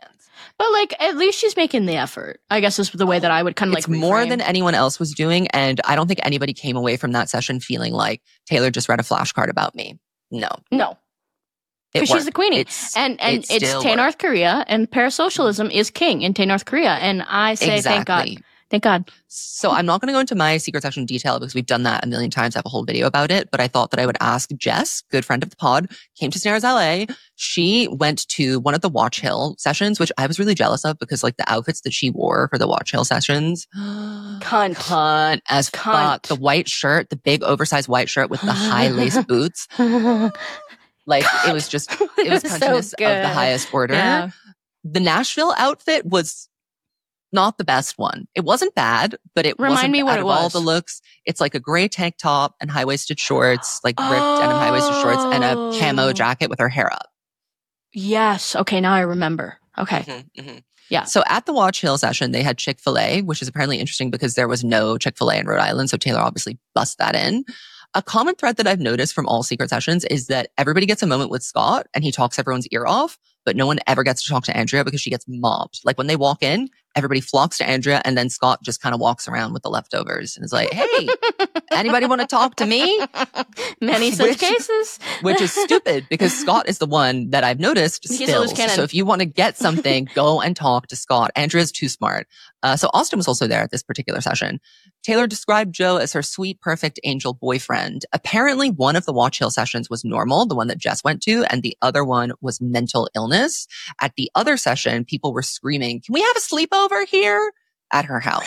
But like, at least she's making the effort, I guess is the way that I would kind of like
It's more
reframe.
than anyone else was doing. And I don't think anybody came away from that session feeling like Taylor just read a flashcard about me. No.
No.
It
Because she's the
worked.
queenie.
It's,
and and
it
it's
still
Tay
worked.
North Korea, and parasocialism is king in Tay North Korea. And I say, thank God.
Exactly.
Thank God.
So I'm not going to go into my secret session detail because we've done that a million times. I have a whole video about it, but I thought that I would ask Jess, good friend of the pod, came to Snares L A. She went to one of the Watch Hill sessions, which I was really jealous of because like the outfits that she wore for the Watch Hill sessions.
Cunt.
Cunt as
Cunt.
fuck. The white shirt, the big oversized white shirt with the high lace boots. Like
God.
it was just, it was
So
cuntness of
good.
the highest order.
Yeah.
The Nashville outfit was not the best one. It wasn't bad, but it
Remind
wasn't
me what
out
it
of all
was.
the looks. It's like a gray tank top and high-waisted shorts, like ripped denim high-waisted shorts and a
Oh.
camo jacket with her hair up.
Yes. Okay. Now I remember. Okay.
Mm-hmm, mm-hmm.
Yeah.
So at the Watch Hill session, they had Chick-fil-A, which is apparently interesting because there was no Chick-fil-A in Rhode Island. So Taylor obviously bust that in. A common thread that I've noticed from all secret sessions is that everybody gets a moment with Scott and he talks everyone's ear off, but no one ever gets to talk to Andrea because she gets mobbed. Like when they walk in, everybody flocks to Andrea and then Scott just kind of walks around with the leftovers and is like, hey, anybody want to talk to me?
Many such
Which-
cases.
Which is stupid because Scott is the one that I've noticed
He's a
spills.
loose cannon.
So if you want to get something, go and talk to Scott. Andrea's too smart. Uh, so Austin was also there at this particular session. Taylor described Joe as her sweet, perfect angel boyfriend. Apparently one of the Watch Hill sessions was normal, the one that Jess went to, and the other one was mental illness. At the other session, people were screaming, can we have a sleepover here? At her house.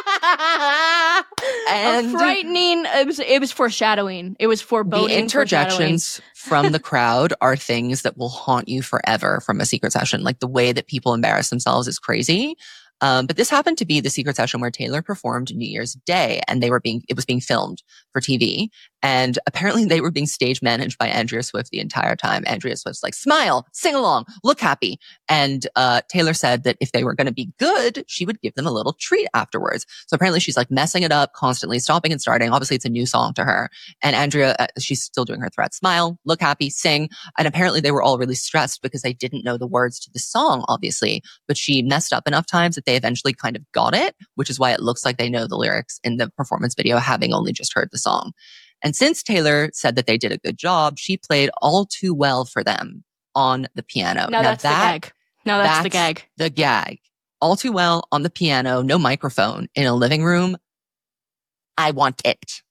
And
And-
frightening. It was. It was foreshadowing. It was foreboding.
The interjections from the crowd are things that will haunt you forever from a secret session. Like the way that people embarrass themselves is crazy. Um, but this happened to be the secret session where Taylor performed New Year's Day and they were being, it was being filmed for T V. And apparently they were being stage managed by Andrea Swift the entire time. Andrea Swift's like, smile, sing along, look happy. And, uh, Taylor said that if they were going to be good, she would give them a little treat afterwards. So apparently she's like messing it up constantly, stopping and starting. Obviously it's a new song to her. And Andrea, uh, she's still doing her threat, smile, look happy, sing. And apparently they were all really stressed because they didn't know the words to the song, obviously, but she messed up enough times that they eventually kind of got it, which is why it looks like they know the lyrics in the performance video, having only just heard the song. And since Taylor said that they did a good job, she played All Too Well for them on the piano.
No, that's
that,
the gag. No, that's, the
that's
gag.
The gag. All Too Well on the piano, no microphone, in a living room. I want it.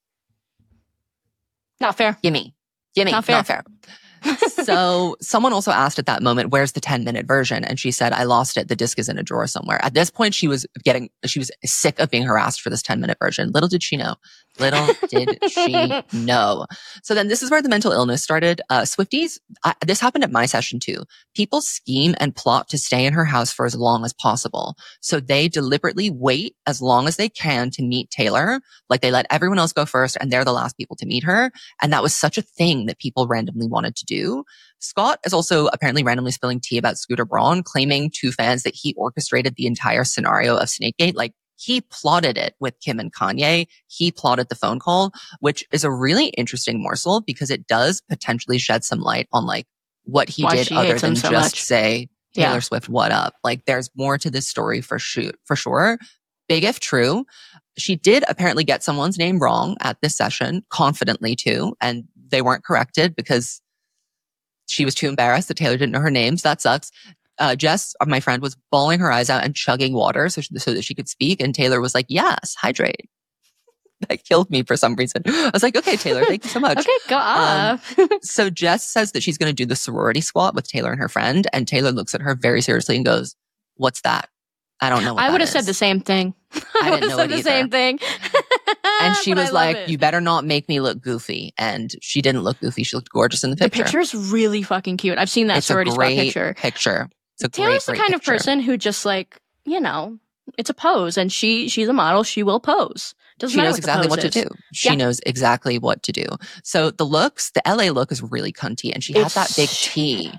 Not fair.
Gimme. Gimme.
Not fair.
Not fair. So someone also asked at that moment, where's the ten minute version? And she said, I lost it. The disc is in a drawer somewhere. At this point, she was getting, she was sick of being harassed for this ten minute version. Little did she know. Little did she know. So then this is where the mental illness started. Uh, Swifties, I, this happened at my session too. People scheme and plot to stay in her house for as long as possible. So they deliberately wait as long as they can to meet Taylor. Like they let everyone else go first and they're the last people to meet her. And that was such a thing that people randomly wanted to do. Scott is also apparently randomly spilling tea about Scooter Braun, claiming to fans that he orchestrated the entire scenario of Snakegate. Like he plotted it with Kim and Kanye. He plotted the phone call, which is a really interesting morsel because it does potentially shed some light on like what he
Why
did
she
other
hates him
than
so
just
much.
say, Taylor
Yeah.
Swift, what up? Like there's more to this story for shoot, for sure. Big if true. She did apparently get someone's name wrong at this session, confidently too, and they weren't corrected because she was too embarrassed that Taylor didn't know her names. That sucks. Uh, Jess, my friend, was bawling her eyes out and chugging water so, so that she could speak. And Taylor was like, yes, hydrate. That killed me for some reason. I was like, okay, Taylor, thank you so much.
Okay, go
Um,
off.
So Jess says that she's going to do the sorority squat with Taylor and her friend. And Taylor looks at her very seriously and goes, what's that? I don't know what
I
that
would have
is."
said the same thing.
I
I would
didn't
have
know
said
it
the same
either.
thing.
And she
But I
was
love
like,
it.
you better not make me look goofy. And she didn't look goofy. She looked gorgeous in the
The
picture.
picture is really fucking cute. I've seen that
It's a
sorority spot
great
picture.
picture. It's a
Taylor's
great,
the
great
kind of
picture.
person who just like, you know, it's a pose, and she she's a model. She will pose. Doesn't
She
matter
knows
what
exactly
the
what
pose
to
is.
do. She
Yeah.
knows exactly what to do. So the looks, the L A look is really cunty. And she had
It's-
that big T.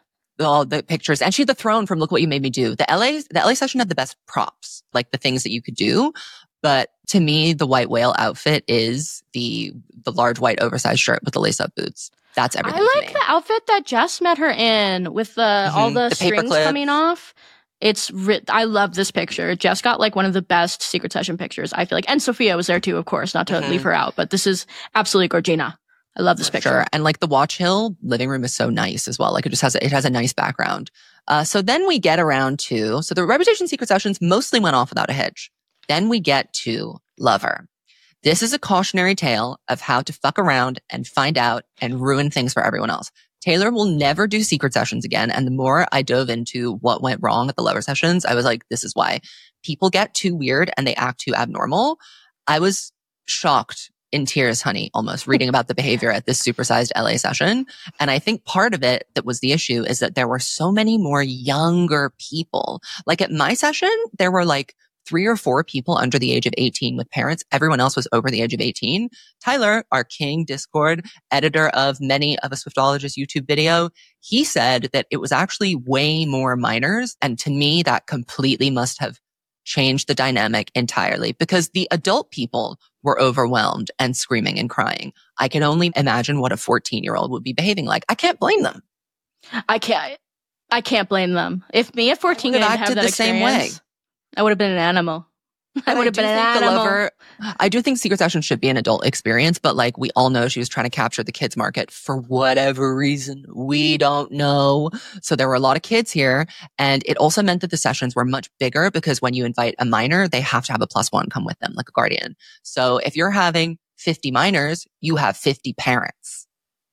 All the pictures. And she had the throne from Look What You Made Me Do. The L A, the L A session had the best props, like the things that you could do. But to me, the white whale outfit is the, the large white oversized shirt with the lace up boots. That's everything
I
to
like
me.
the outfit that Jess met her in with the all
Mhm.
the,
The
strings
paperclip.
coming off. It's ri- I love this picture. Jeff's got like one of the best secret session pictures, I feel like. And Sophia was there too, of course, not to mm-hmm. leave her out. But this is absolutely Gorgina. I love this picture.
Sure. And like the Watch Hill living room is so nice as well. Like it just has, a, it has a nice background. Uh, so then we get around to, so the Reputation secret sessions mostly went off without a hitch. Then we get to Lover. This is a cautionary tale of how to fuck around and find out and ruin things for everyone else. Taylor will never do secret sessions again. And the more I dove into what went wrong at the Lover sessions, I was like, this is why people get too weird and they act too abnormal. I was shocked, in tears, honey, almost reading about the behavior at this supersized L A session. And I think part of it that was the issue is that there were so many more younger people. Like at my session, there were like three or four people under the age of eighteen with parents. Everyone else was over the age of eighteen. Tyler, our king Discord editor of many of a Swiftologist YouTube video, he said that it was actually way more minors. And to me, that completely must have changed the dynamic entirely because the adult people were overwhelmed and screaming and crying. I can only imagine what a fourteen year old would be behaving like. I can't blame them.
I can't, I can't blame them. If me at fourteen had have that
the
experience,
same way.
I would have been an animal. I would have been an animal.
Lover, I do think Secret Session should be an adult experience, but like we all know she was trying to capture the kids market for whatever reason. We don't know. So there were a lot of kids here. And it also meant that the sessions were much bigger because when you invite a minor, they have to have a plus one come with them, like a guardian. So if you're having fifty minors, you have fifty parents.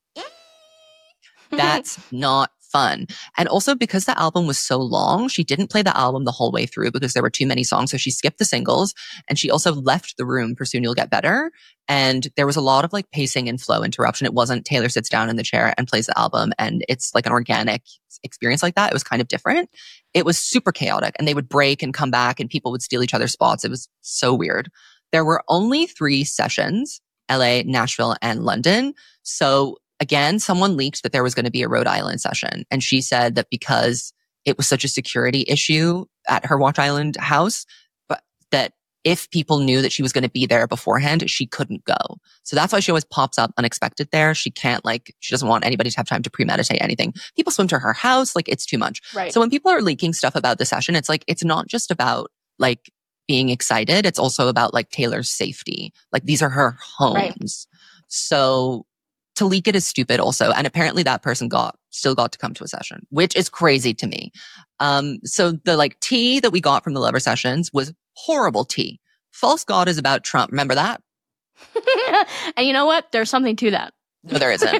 That's not fun. And also because the album was so long, she didn't play the album the whole way through because there were too many songs. So she skipped the singles and she also left the room for Soon You'll Get Better. And there was a lot of like pacing and flow interruption. It wasn't Taylor sits down in the chair and plays the album and it's like an organic experience like that. It was kind of different. It was super chaotic and they would break and come back and people would steal each other's spots. It was so weird. There were only three sessions, L A, Nashville, and London. So again, someone leaked that there was going to be a Rhode Island session. And she said that because it was such a security issue at her Watch Island house, but that if people knew that she was going to be there beforehand, she couldn't go. So that's why she always pops up unexpected there. She can't like, she doesn't want anybody to have time to premeditate anything. People swim to her house. Like it's too much.
Right.
So when people are leaking stuff about the session, it's like, it's not just about like being excited. It's also about like Taylor's safety. Like these are her homes. Right. So to leak it is stupid also. And apparently that person got, still got to come to a session, which is crazy to me. Um, so the like tea that we got from the Lover sessions was horrible tea. False God is about Trump. Remember that?
And you know what? There's something to that.
No, there isn't.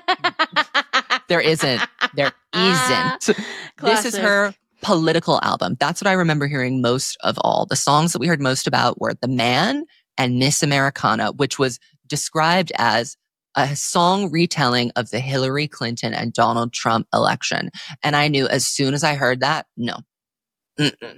There isn't. There isn't. This is her political album. That's what I remember hearing most of all. The songs that we heard most about were The Man and Miss Americana, which was described as a song retelling of the Hillary Clinton and Donald Trump election. And I knew as soon as I heard that, no. Mm-mm.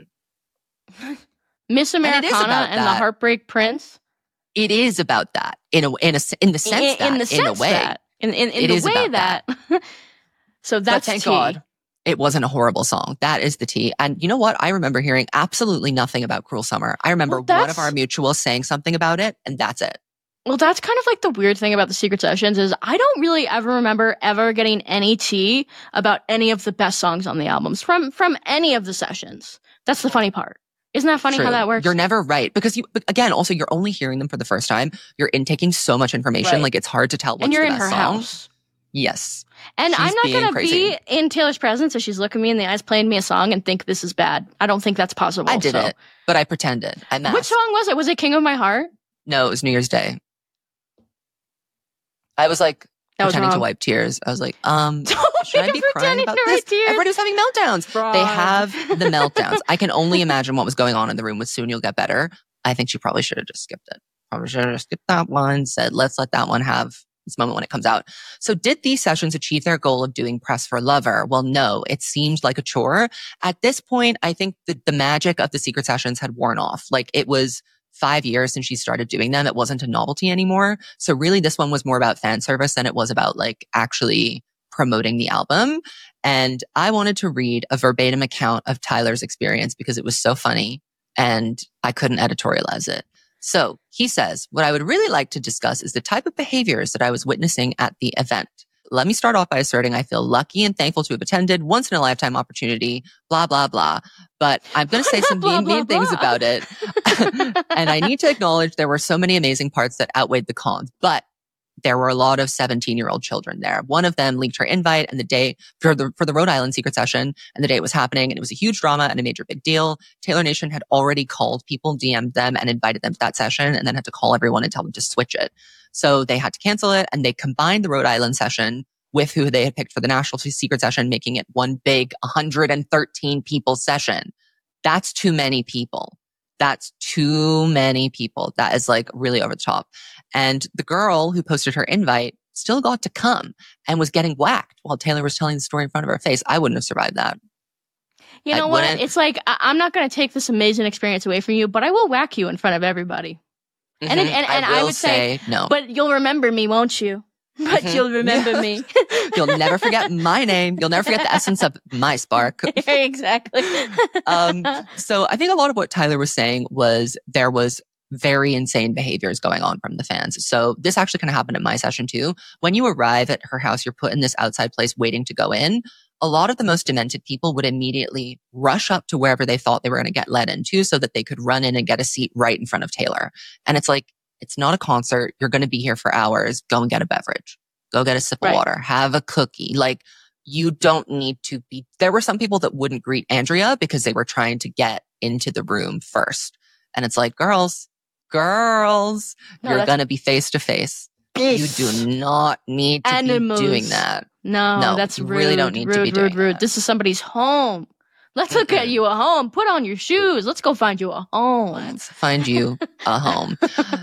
Miss Americana and, and the Heartbreak Prince?
It is about that in a, in a, in the sense
in,
that,
in, the sense
in a way.
That, in, in, in the way that. that. So that's
but thank
tea.
God it wasn't a horrible song. That is the tea. And you know what? I remember hearing absolutely nothing about Cruel Summer. I remember well, one of our mutuals saying something about it, and that's it.
Well, that's kind of like the weird thing about the secret sessions is I don't really ever remember ever getting any tea about any of the best songs on the albums from from any of the sessions. That's the funny part. Isn't that funny
True.
How that works?
You're never right because you, again, also you're only hearing them for the first time. You're intaking so much information.
Right.
Like it's hard to tell what's
and you're
the
in
best
her
song.
House.
Yes.
And
she's
I'm not going to
crazy.
be in Taylor's presence if she's looking me in the eyes, playing me a song and think this is bad. I don't think that's possible.
I did
so.
it, but I pretended. I masked.
Which song was it? Was it King of My Heart?
No, it was New Year's Day. I was like
that
pretending
was
to wipe tears. I was like, um, should I be crying about
to
this?
Tears.
Everybody was having meltdowns.
Fraud.
They have the meltdowns. I can only imagine what was going on in the room with Soon You'll Get Better. I think she probably should have just skipped it. Probably should have just skipped that one, said, let's let that one have this moment when it comes out. So did these sessions achieve their goal of doing press for Lover? Well, no, it seemed like a chore. At this point, I think the, the magic of the secret sessions had worn off. Like it was five years since she started doing them. It wasn't a novelty anymore. So really this one was more about fan service than it was about like actually promoting the album. And I wanted to read a verbatim account of Tyler's experience because it was so funny and I couldn't editorialize it. So he says, what I would really like to discuss is the type of behaviors that I was witnessing at the event. let me start off by asserting I feel lucky and thankful to have attended, once in a lifetime opportunity, blah, blah, blah. But I'm going to say some
Blah,
mean,
blah,
mean things
blah.
about it. And I need to acknowledge there were so many amazing parts that outweighed the cons, but there were a lot of seventeen year old children there. One of them leaked her invite and the day for the, for the Rhode Island secret session, and the day it was happening. And it was a huge drama and a major big deal. Taylor Nation had already called people, D M'd them and invited them to that session, and then had to call everyone and tell them to switch it. So they had to cancel it, and they combined the Rhode Island session with who they had picked for the national secret session, making it one big one hundred thirteen people session. That's too many people. That's too many people. That is like really over the top. And the girl who posted her invite still got to come and was getting whacked while Taylor was telling the story in front of her face. I wouldn't have survived that.
You know
I
what?
wouldn't.
It's like, I- I'm not going to take this amazing experience away from you, but I will whack you in front of everybody.
Mm-hmm.
And, it, and, and I,
will
would say,
no.
but you'll remember me, won't you? But
Mhm.
you'll remember
Yeah.
me.
You'll never forget my name. You'll never forget the essence of my spark.
Exactly.
um, so I think a lot of what Tyler was saying was there was very insane behaviors going on from the fans. So this actually kind of happened at my session too. When you arrive at her house, you're put in this outside place waiting to go in. A lot of the most demented people would immediately rush up to wherever they thought they were going to get led into so that they could run in and get a seat right in front of Taylor. And it's like, it's not a concert. You're going to be here for hours. Go and get a beverage. Go get a sip
Right.
of water. Have a cookie. Like, you don't need to be. There were some people that wouldn't greet Andrea because they were trying to get into the room first. And it's like, girls, girls,
No,
you're
that's-
going to be face to face. You do not need to
Animals.
be doing that.
No,
No,
that's
you
rude.
really don't need
rude,
to be
rude,
doing
rude.
that.
This is somebody's home. Let's look at
Mm-mm.
you a home. Put on your shoes. Let's go find you a home.
Let's find you a home.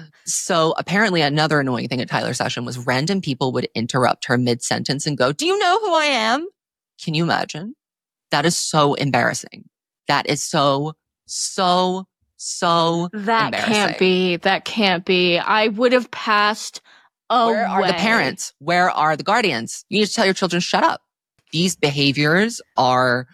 So apparently another annoying thing at Tyler's session was random people would interrupt her mid-sentence and go, do you know who I am? Can you imagine? That is so embarrassing. That is so, so, so
That
embarrassing.
can't be. That can't be. I would have passed away.
Where are the parents? Where are the guardians? You need to tell your children, shut up. These behaviors are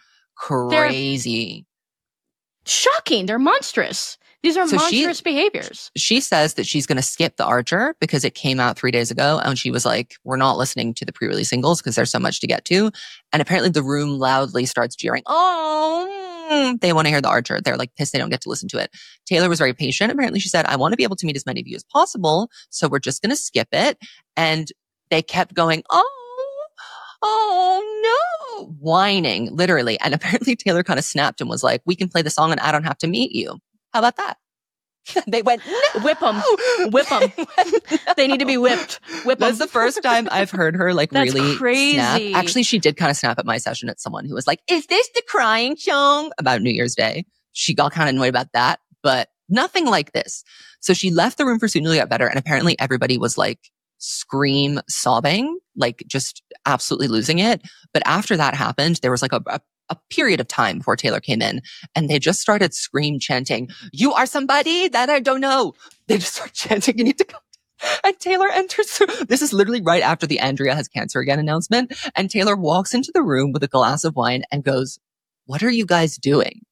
crazy.
Shocking. They're monstrous. These are
So she-
monstrous behaviors.
She says that she's going to skip The Archer because it came out three days ago. And she was like, we're not listening to the pre-release singles because there's so much to get to. And apparently the room loudly starts jeering. Oh, mm, they want to hear The Archer. They're like pissed they don't get to listen to it. Taylor was very patient. Apparently she said, I want to be able to meet as many of you as possible. So we're just going to skip it. And they kept going, oh, oh no, whining literally. And apparently Taylor kind of snapped and was like, we can play the song and I don't have to meet you. How about that? They went, no.
Whip them. Whip them. They need to be whipped. Whip them.
That's the first time I've heard her like
That's
really
crazy.
snap. Actually, she did kind of snap at my session at someone who was like, is this the crying song about New Year's Day? She got kind of annoyed about that, but nothing like this. So she left the room for Soon to Get Better. And apparently everybody was like scream sobbing, like just absolutely losing it. But after that happened, there was like a, a a period of time before Taylor came in and they just started scream chanting, you are somebody that I don't know. They just start chanting, you need to come. And Taylor enters. This is literally right after the Andrea has cancer again announcement. And Taylor walks into the room with a glass of wine and goes, what are you guys doing?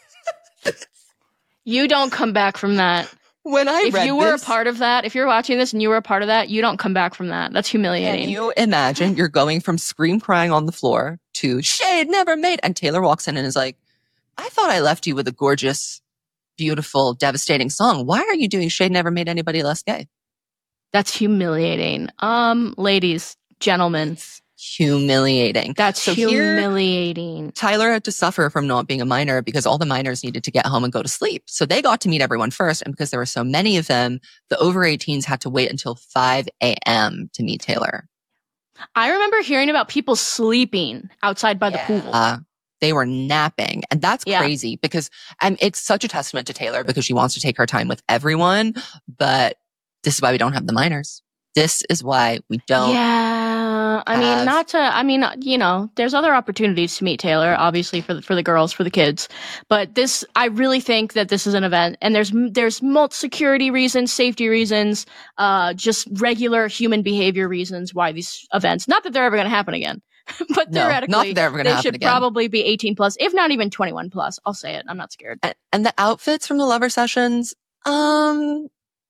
You don't come back from that.
When I
If
read
you were
this,
a part of that, if you're watching this and you were a part of that, you don't come back from that. That's humiliating.
can you imagine you're going from scream crying on the floor to shade never made. And Taylor walks in and is like, I thought I left you with a gorgeous, beautiful, devastating song. Why are you doing Shade Never Made Anybody Less Gay?
That's humiliating. Um, ladies, gentlemen,
Humiliating.
that's
So here-
humiliating.
Tyler had to suffer from not being a minor because all the minors needed to get home and go to sleep. So they got to meet everyone first. And because there were so many of them, the over eighteens had to wait until five a.m. to meet Taylor.
I remember hearing about people sleeping outside by the
Yeah.
pool.
Uh, they were napping. And that's
Yeah.
crazy because um, it's such a testament to Taylor because she wants to take her time with everyone. But this is why we don't have the minors. This is why we don't.
Yeah, I mean,
have-
not to. I mean, you know, there's other opportunities to meet Taylor, obviously for the, for the girls, for the kids. But this, I really think that this is an event, and there's there's multi security reasons, safety reasons, uh, just regular human behavior reasons why these events. Not that they're ever going to happen again, but
No,
theoretically,
not that they're ever going to
they
happen
should
again.
probably be eighteen plus, if not even twenty-one plus. I'll say it. I'm not scared.
And, and the outfits from the lover sessions, um,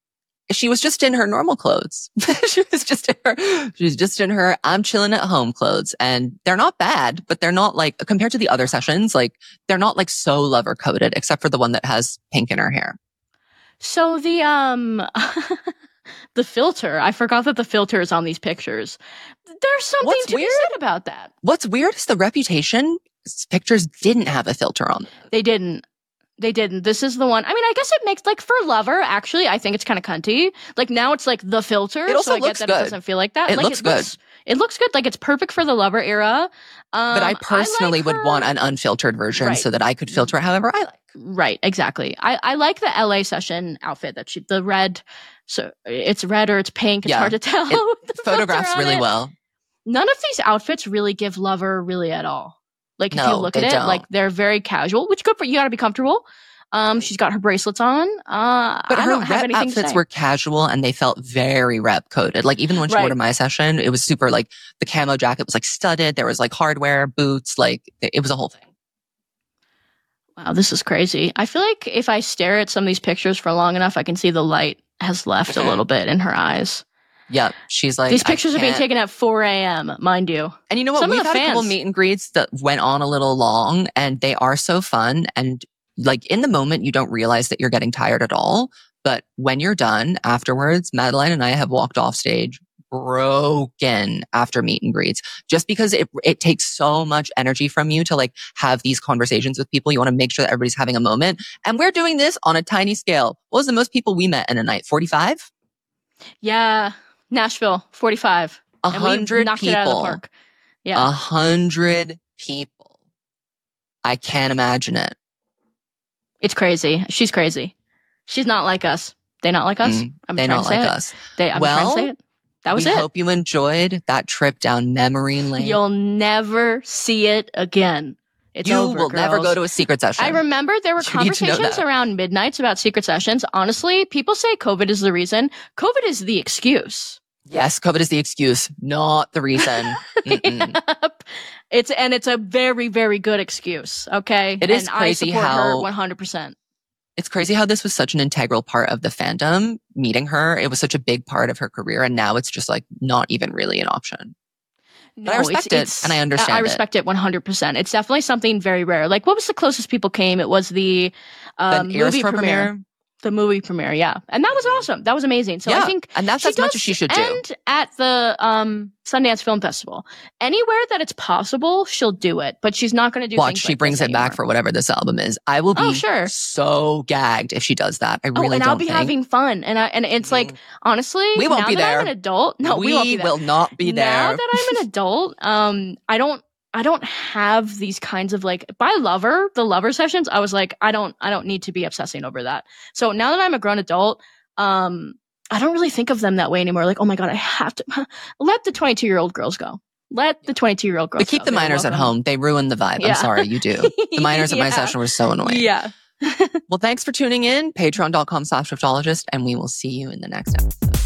she was just in her normal clothes. she was just in her, she was just in her, I'm chilling at home clothes. And they're not bad, but they're not like, compared to the other sessions, like they're not like so lover coded, except for the one that has pink in her hair.
So the, um, the filter, I forgot that the filter is on these pictures. There's something
What's
to
weird?
be said about that.
What's weird is the Reputation pictures didn't have a filter on them.
They didn't. They didn't. This is the one. I mean, I guess it makes, like, for Lover, actually, I think it's kind of cunty. Like, now it's, like, the filter.
It also
so I
looks
get that
good.
It doesn't feel like that.
It
like,
looks
it
good.
Looks, it looks good. Like, it's perfect for the Lover era. Um,
But I personally
I like
would
her-
want an unfiltered version
Right.
so that I could filter it however I like.
Right, exactly. I, I like the L A session outfit that she, the red, so it's red or it's pink. It's
Yeah.
hard to tell.
It
with the filter
Photographs
on
really
it.
well.
None of these outfits really give Lover really at all. Like, if
No,
you look at
they
it,
don't.
like, they're very casual, which good for you. Got to be comfortable. Um, she's got her bracelets on. Uh,
But
I
her
don't have
rep
anything to
outfits
say.
were casual and they felt very rep coded. Like even when she
Right.
wore to my session, it was super like the camo jacket was like studded. There was like hardware, boots, like it it was a whole thing.
Wow, this is crazy. I feel like if I stare at some of these pictures for long enough, I can see the light has left a little bit in her eyes.
Yep. She's like,
These
I
pictures are being
can't-
taken at four a.m., mind you.
And you know what?
Some of
We've
the
had a couple
fans-
meet and greets that went on a little long and they are so fun. And like in the moment, you don't realize that you're getting tired at all. But when you're done afterwards, Madeline and I have walked off stage broken after meet and greets just because it, it takes so much energy from you to like have these conversations with people. You want to make sure that everybody's having a moment. And we're doing this on a tiny scale. What was the most people we met in a night? forty-five?
Yeah, Nashville, forty-five.
A
And we
hundred
knocked it out of the
people.
park. Yeah.
A hundred people. I can't imagine it.
It's crazy. She's crazy. She's not like us. They not like us?
Mm,
I'm
They
trying
not
to say
like
it.
us.
They, I'm
Well,
trying to say it. That was
we
it.
hope you enjoyed that trip down memory lane.
You'll never see it again. It's
you
over,
will never
girls.
go to a secret session.
I remember there were
You need to know
conversations
that.
around midnights about secret sessions. Honestly, people say COVID is the reason. COVID is the excuse.
Yes, COVID is the excuse, not the reason. Mm-mm.
Yep. It's and it's a very very good excuse. Okay,
It is
and
crazy
I support her
how-
one hundred percent.
It's crazy how this was such an integral part of the fandom. Meeting her, it was such a big part of her career, and now it's just like not even really an option. But I respect it, and I understand
I
it.
respect it one hundred percent. It's definitely something very rare. Like, what was the closest people came? It was the um,
the Eras
movie
Tour
premiere.
premiere.
The movie premiere, yeah. And that was awesome. That was amazing. So
Yeah,
I think
and that's
she
as much
does
as she should do.
end at the um, Sundance Film Festival. Anywhere that it's possible, she'll do it. But she's not going to do
Watch,
things
she
like
brings
this
it back
anymore.
for whatever this album is. I will be
Oh, sure.
so gagged if she does that. I
Oh,
really
and
don't
I'll be
think.
having fun. And I, and it's like, honestly,
We won't
now
be
that
there.
I'm an adult, no, we,
we
won't be there.
will not be there.
Now that I'm an adult, um, I don't, I don't have these kinds of like, by Lover, the Lover sessions, I was like, I don't, I don't need to be obsessing over that. So now that I'm a grown adult, um, I don't really think of them that way anymore. Like, oh my God, I have to let the twenty-two year old girls go. Let the twenty-two year old girls
But keep
go.
the
They're
minors at
welcome.
home. They ruin the vibe.
Yeah.
I'm sorry, you do. The minors at my
Yeah.
session were so annoying.
Yeah.
Well, thanks for tuning in. Patreon.com slash Shiftologist, and we will see you in the next episode.